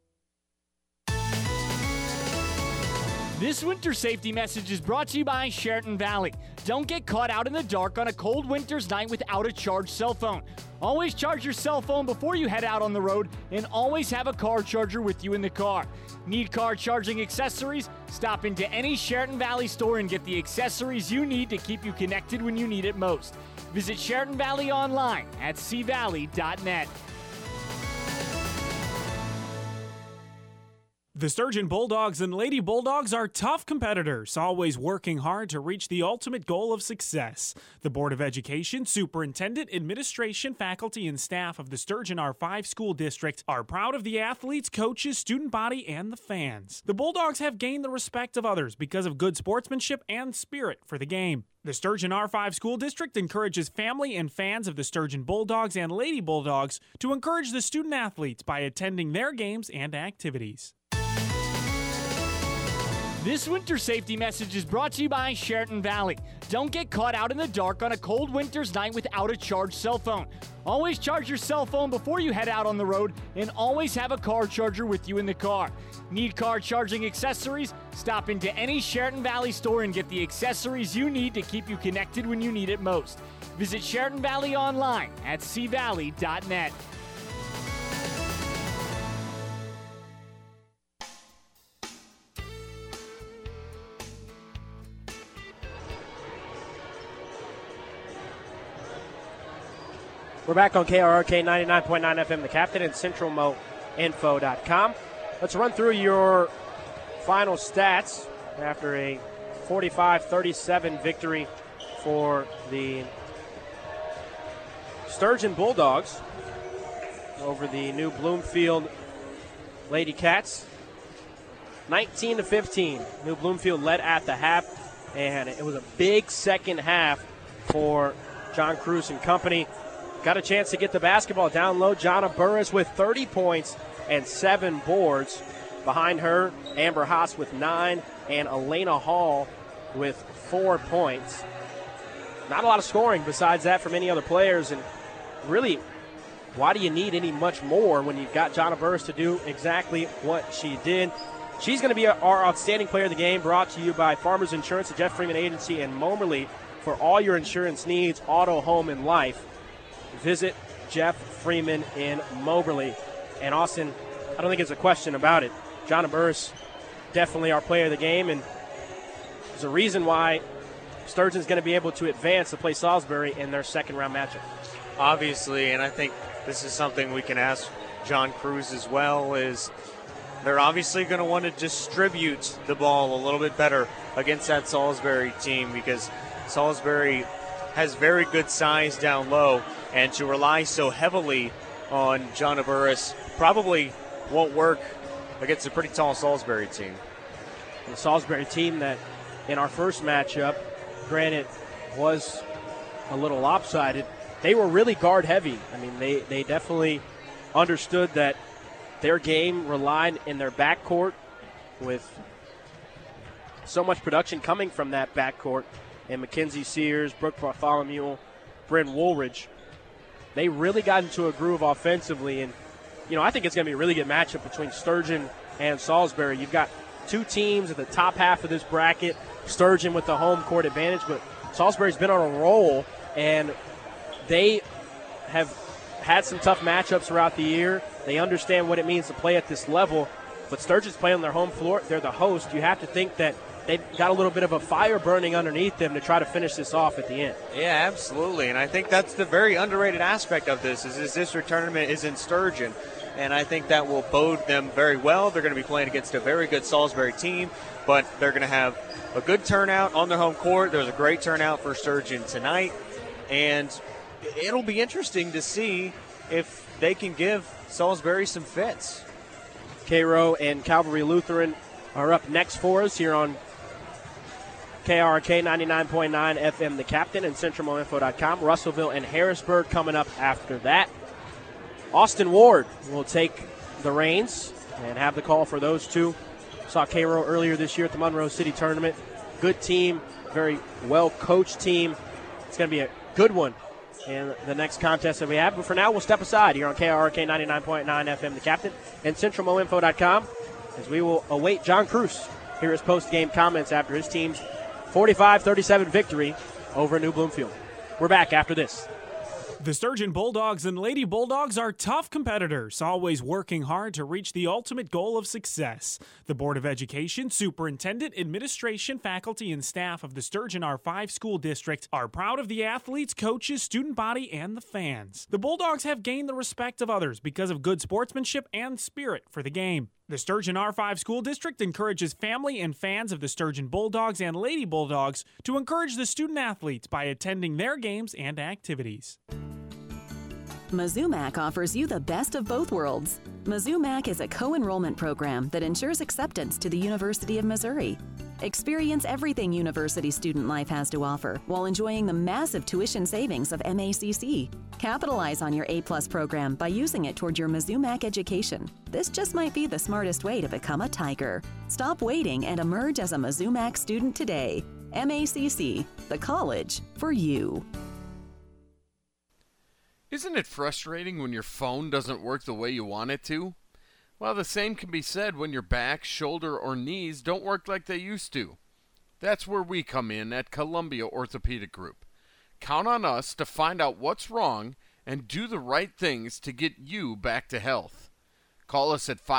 S15: This winter safety message is brought to you by Sheraton Valley. Don't get caught out in the dark on a cold winter's night without a charged cell phone. Always charge your cell phone before you head out on the road, and always have a car charger with you in the car. Need car charging accessories? Stop into any Sheraton Valley store and get the accessories you need to keep you connected when you need it most. Visit Sheraton Valley online at cvalley.net.
S8: The Sturgeon Bulldogs and Lady Bulldogs are tough competitors, always working hard to reach the ultimate goal of success. The Board of Education, Superintendent, Administration, faculty, and staff of the Sturgeon R5 School District are proud of the athletes, coaches, student body, and the fans. The Bulldogs have gained the respect of others because of good sportsmanship and spirit for the game. The Sturgeon R5 School District encourages family and fans of the Sturgeon Bulldogs and Lady Bulldogs to encourage the student athletes by attending their games and activities.
S15: This winter safety message is brought to you by Sheraton Valley. Don't get caught out in the dark on a cold winter's night without a charged cell phone. Always charge your cell phone before you head out on the road, and always have a car charger with you in the car. Need car charging accessories? Stop into any Sheraton Valley store and get the accessories you need to keep you connected when you need it most. Visit Sheraton Valley online at cvalley.net.
S3: We're back on KRRK 99.9 FM The Captain and CentralMoInfo.com. Let's run through your final stats after a 45-37 victory for the Sturgeon Bulldogs over the new Bloomfield Lady Cats. 19-15. New Bloomfield led at the half, and it was a big second half for John Cruz and company. Got a chance to get the basketball down low. Jonna Burris with 30 points and 7 boards. Behind her, Amber Haas with 9 and Elena Hall with 4 points. Not a lot of scoring besides that from any other players. And really, why do you need any much more when you've got Jonna Burris to do exactly what she did? She's going to be our outstanding player of the game, brought to you by Farmers Insurance, the Jeff Freeman Agency, and Moberly for all your insurance needs, auto, home, and life. Visit Jeff Freeman in Moberly. And Austin, I don't think it's a question about it. Jonna Burris, definitely our player of the game, and there's a reason why Sturgeon's going to be able to advance to play Salisbury in their second-round matchup.
S4: Obviously, and I think this is something we can ask John Cruz as well, is they're obviously going to want to distribute the ball a little bit better against that Salisbury team, because Salisbury has very good size down low, and to rely so heavily on Jonna Burris probably won't work against a pretty tall Salisbury team.
S3: The Salisbury team that in our first matchup, granted, was a little lopsided, they were really guard heavy. I mean, they definitely understood that their game relied in their backcourt with so much production coming from that backcourt, and Mackenzie Sears, Brooke Bartholomew, Bryn Woolridge. They really got into a groove offensively, and I think it's going to be a really good matchup between Sturgeon and Salisbury. You've got two teams at the top half of this bracket, Sturgeon with the home court advantage, but Salisbury's been on a roll, and they have had some tough matchups throughout the year. They understand what it means to play at this level, but Sturgeon's playing on their home floor. They're the host. You have to think that they've got a little bit of a fire burning underneath them to try to finish this off at the end.
S4: Yeah, absolutely, and I think that's the very underrated aspect of this, is this district tournament is in Sturgeon, and I think that will bode them very well. They're going to be playing against a very good Salisbury team, but they're going to have a good turnout on their home court. There was a great turnout for Sturgeon tonight, and it'll be interesting to see if they can give Salisbury some fits.
S3: Cairo and Calvary Lutheran are up next for us here on KRK 99.9 FM, The Captain, and CentralMoInfo.com. Russellville and Harrisburg coming up after that. Austin Ward will take the reins and have the call for those two. Saw Cairo earlier this year at the Monroe City Tournament. Good team, very well-coached team. It's going to be a good one in the next contest that we have. But for now, we'll step aside here on KRK 99.9 FM, The Captain, and CentralMoInfo.com as we will await John Cruz. Hear his post-game comments after his team's 45-37 victory over New Bloomfield. We're back after this.
S8: The Sturgeon Bulldogs and Lady Bulldogs are tough competitors, always working hard to reach the ultimate goal of success. The Board of Education, Superintendent, Administration, Faculty, and staff of the Sturgeon R5 School District are proud of the athletes, coaches, student body, and the fans. The Bulldogs have gained the respect of others because of good sportsmanship and spirit for the game. The Sturgeon R5 School District encourages family and fans of the Sturgeon Bulldogs and Lady Bulldogs to encourage the student athletes by attending their games and activities.
S18: Mizzou Mac offers you the best of both worlds. Mizzou Mac is a co-enrollment program that ensures acceptance to the University of Missouri. Experience everything university student life has to offer while enjoying the massive tuition savings of MACC. Capitalize on your A-plus program by using it toward your Mizzou Mac education. This just might be the smartest way to become a Tiger. Stop waiting and emerge as a Mizzou Mac student today. MACC, the college for you.
S7: Isn't it frustrating when your phone doesn't work the way you want it to? Well, the same can be said when your back, shoulder, or knees don't work like they used to. That's where we come in at Columbia Orthopedic Group. Count on us to find out what's wrong and do the right things to get you back to health. Call us at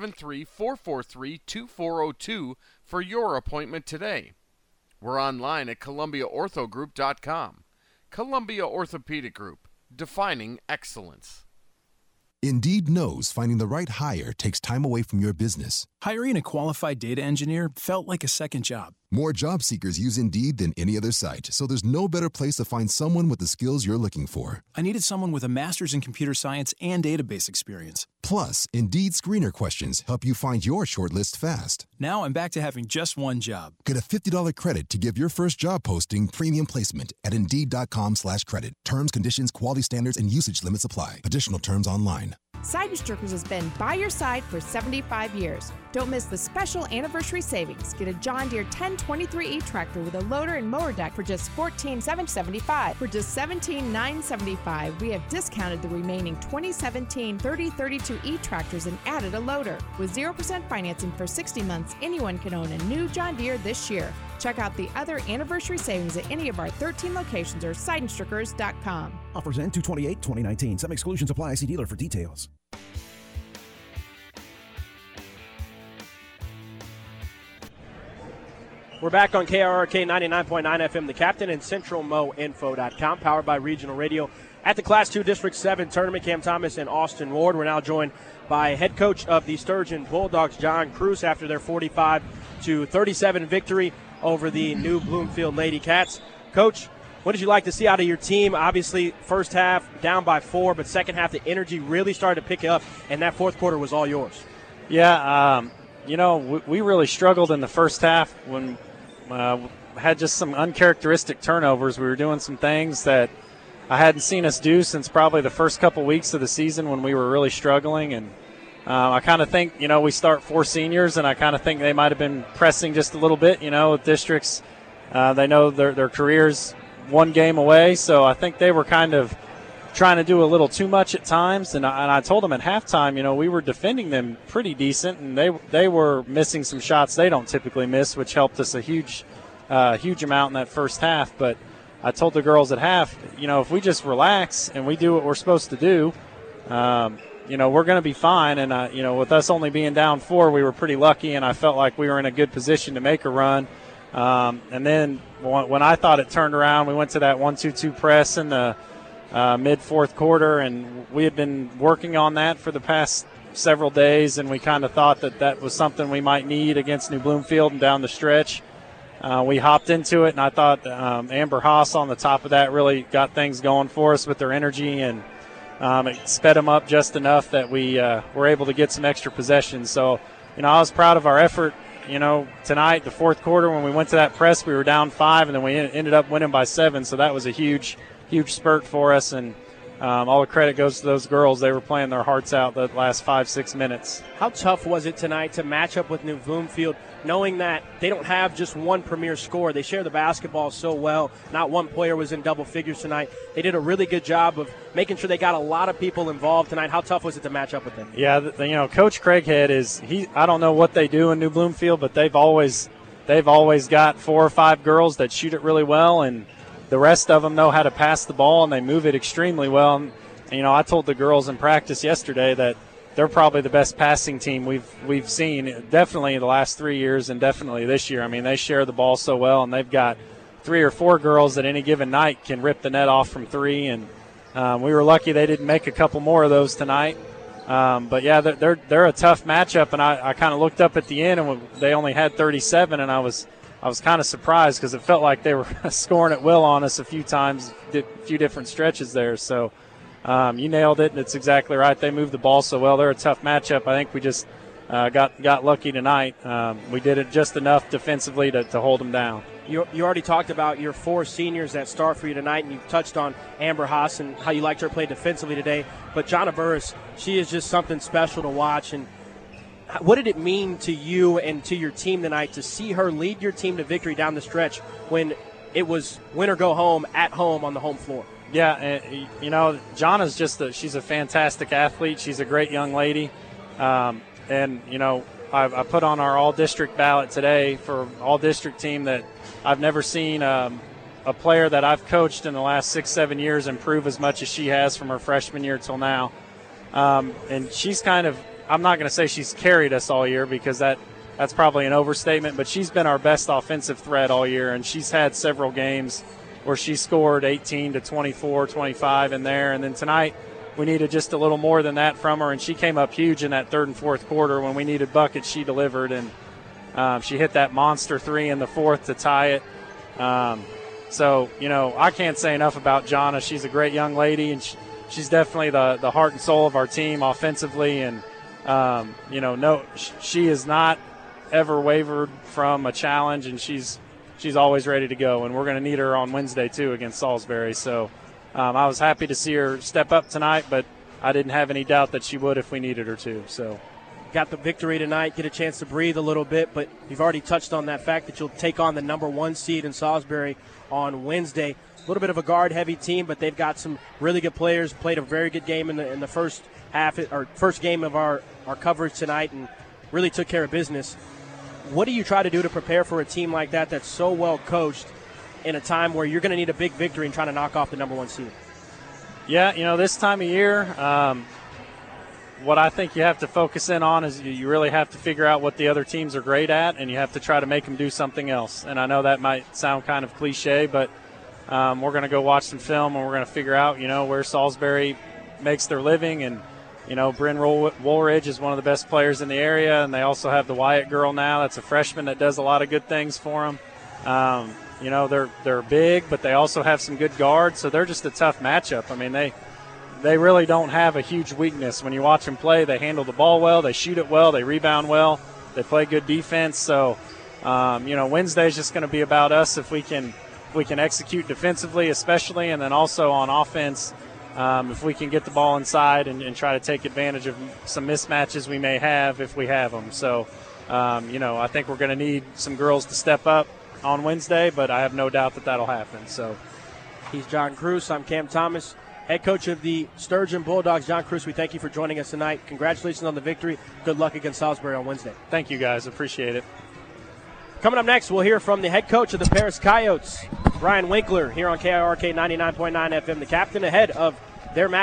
S7: 573-443-2402 for your appointment today. We're online at ColumbiaOrthogroup.com. Columbia Orthopedic Group. Defining excellence.
S19: Indeed knows finding the right hire takes time away from your business.
S20: Hiring a qualified data engineer felt like a second job.
S19: More job seekers use Indeed than any other site, so there's no better place to find someone with the skills you're looking for.
S20: I needed someone with a master's in computer science and database experience.
S19: Plus, Indeed screener questions help you find your shortlist fast.
S20: Now I'm back to having just one job.
S19: Get a $50 credit to give your first job posting premium placement at Indeed.com/credit. Terms, conditions, quality standards, and usage limits apply. Additional terms online.
S9: Seidenstrickers has been by your side for 75 years. Don't miss the special anniversary savings. Get a John Deere 1023E tractor with a loader and mower deck for just $14,775. For just $17,975, we have discounted the remaining 2017 3032E tractors and added a loader. With 0% financing for 60 months, anyone can own a new John Deere this year. Check out the other anniversary savings at any of our 13 locations or Seidenstrickers.com.
S10: Offers end 2/28/2019. Some exclusions apply. See dealer for details.
S3: We're back on KRK 99.9 FM, The Captain, and CentralMoInfo.com, powered by Regional Radio. At the Class 2 District 7 tournament, Cam Thomas and Austin Ward. We're now joined by head coach of the Sturgeon Bulldogs, John Cruz, after their 45-37 victory over the New Bloomfield Lady Cats. Coach, what did you like to see out of your team? Obviously, first half down by 4, but second half the energy really started to pick up, and that fourth quarter was all yours.
S1: Yeah, we really struggled in the first half when had just some uncharacteristic turnovers. We were doing some things that I hadn't seen us do since probably the first couple weeks of the season when we were really struggling, and I kind of think, we start 4 seniors, and I kind of think they might have been pressing just a little bit, with districts. They know their careers one game away, so I think they were kind of trying to do a little too much at times. And I told them at halftime, we were defending them pretty decent, and they were missing some shots they don't typically miss, which helped us a huge amount in that first half. But I told the girls at half, if we just relax and we do what we're supposed to do, we're going to be fine. And, with us only being down 4, we were pretty lucky, and I felt like we were in a good position to make a run. And then when I thought it turned around, we went to that 1-2-2 press in the mid-4th quarter, and we had been working on that for the past several days, and we kind of thought that was something we might need against New Bloomfield and down the stretch. We hopped into it, and I thought Amber Haas on the top of that really got things going for us with their energy, and it sped them up just enough that we were able to get some extra possessions. So, I was proud of our effort. Tonight, the 4th quarter, when we went to that press, we were down 5, and then we ended up winning by 7. So that was a huge spurt for us, and all the credit goes to those girls. They were playing their hearts out the last 5-6 minutes.
S3: How tough was it tonight to match up with New Bloomfield, knowing that they don't have just one premier scorer? They share the basketball so well. Not one player was in double figures tonight. They did a really good job of making sure they got a lot of people involved tonight. How tough was it to match up with them?
S1: Yeah, Coach Craighead I don't know what they do in New Bloomfield, but they've always got 4 or 5 girls that shoot it really well, and the rest of them know how to pass the ball, and they move it extremely well. And, I told the girls in practice yesterday that they're probably the best passing team we've seen, definitely in the last 3 years and definitely this year. I mean, they share the ball so well, and they've got 3 or 4 girls that any given night can rip the net off from 3. And we were lucky they didn't make a couple more of those tonight. But, yeah, they're a tough matchup, and I kind of looked up at the end, and they only had 37, and I was kind of surprised because it felt like they were scoring at will on us a few times, a few different stretches there. So you nailed it, and it's exactly right. They move the ball so well. They're a tough matchup. I think we just got lucky tonight. We did it just enough defensively to hold them down.
S3: You already talked about your 4 seniors that start for you tonight, and you touched on Amber Haas and how you liked her play defensively today. But Jonna Burris, she is just something special to watch. And what did it mean to you and to your team tonight to see her lead your team to victory down the stretch when it was win or go home at home on the home floor?
S1: Yeah, and, Jonna's she's a fantastic athlete. She's a great young lady. I put on our all-district ballot today for all-district team that I've never seen a player that I've coached in the last 6-7 years improve as much as she has from her freshman year till now. And she's kind of, I'm not going to say she's carried us all year because that's probably an overstatement, but she's been our best offensive threat all year, and she's had several games where she scored 18 to 24, 25 in there. And then tonight we needed just a little more than that from her, and she came up huge in that 3rd and 4th quarter. When we needed buckets, she delivered, and she hit that monster 3 in the 4th to tie it. So, I can't say enough about Jonna. She's a great young lady, and she's definitely the heart and soul of our team offensively. And, she has not ever wavered from a challenge, and she's always ready to go. And we're going to need her on Wednesday, too, against Salisbury. So I was happy to see her step up tonight, but I didn't have any doubt that she would if we needed her to. So
S3: got the victory tonight, get a chance to breathe a little bit, but you've already touched on that fact that you'll take on the number 1 seed in Salisbury on Wednesday. A little bit of a guard-heavy team, but they've got some really good players, played a very good game in the first half, or first game of our coverage tonight, and really took care of business. What do you try to do to prepare for a team like that that's so well coached in a time where you're going to need a big victory and trying to knock off the number 1 seed?
S1: Yeah, this time of year, what I think you have to focus in on is you really have to figure out what the other teams are great at, and you have to try to make them do something else. And I know that might sound kind of cliche, but we're going to go watch some film, and we're going to figure out, where Salisbury makes their living. And, Bryn Woolridge is one of the best players in the area, and they also have the Wyatt girl now. That's a freshman that does a lot of good things for them. They're big, but they also have some good guards, so they're just a tough matchup. I mean, they really don't have a huge weakness. When you watch them play, they handle the ball well, they shoot it well, they rebound well, they play good defense. So, Wednesday's just going to be about us if we can execute defensively, especially, and then also on offense. if we can get the ball inside and try to take advantage of some mismatches we may have if we have them. So, I think we're going to need some girls to step up on Wednesday, but I have no doubt that that'll happen. So,
S3: he's John Cruz. I'm Cam Thomas, head coach of the Sturgeon Bulldogs. John Cruz, we thank you for joining us tonight. Congratulations on the victory. Good luck against Salisbury on Wednesday.
S1: Thank you, guys. Appreciate it.
S3: Coming up next, we'll hear from the head coach of the Paris Coyotes, Brian Winkler, here on KIRK 99.9 FM, the captain, ahead of their match.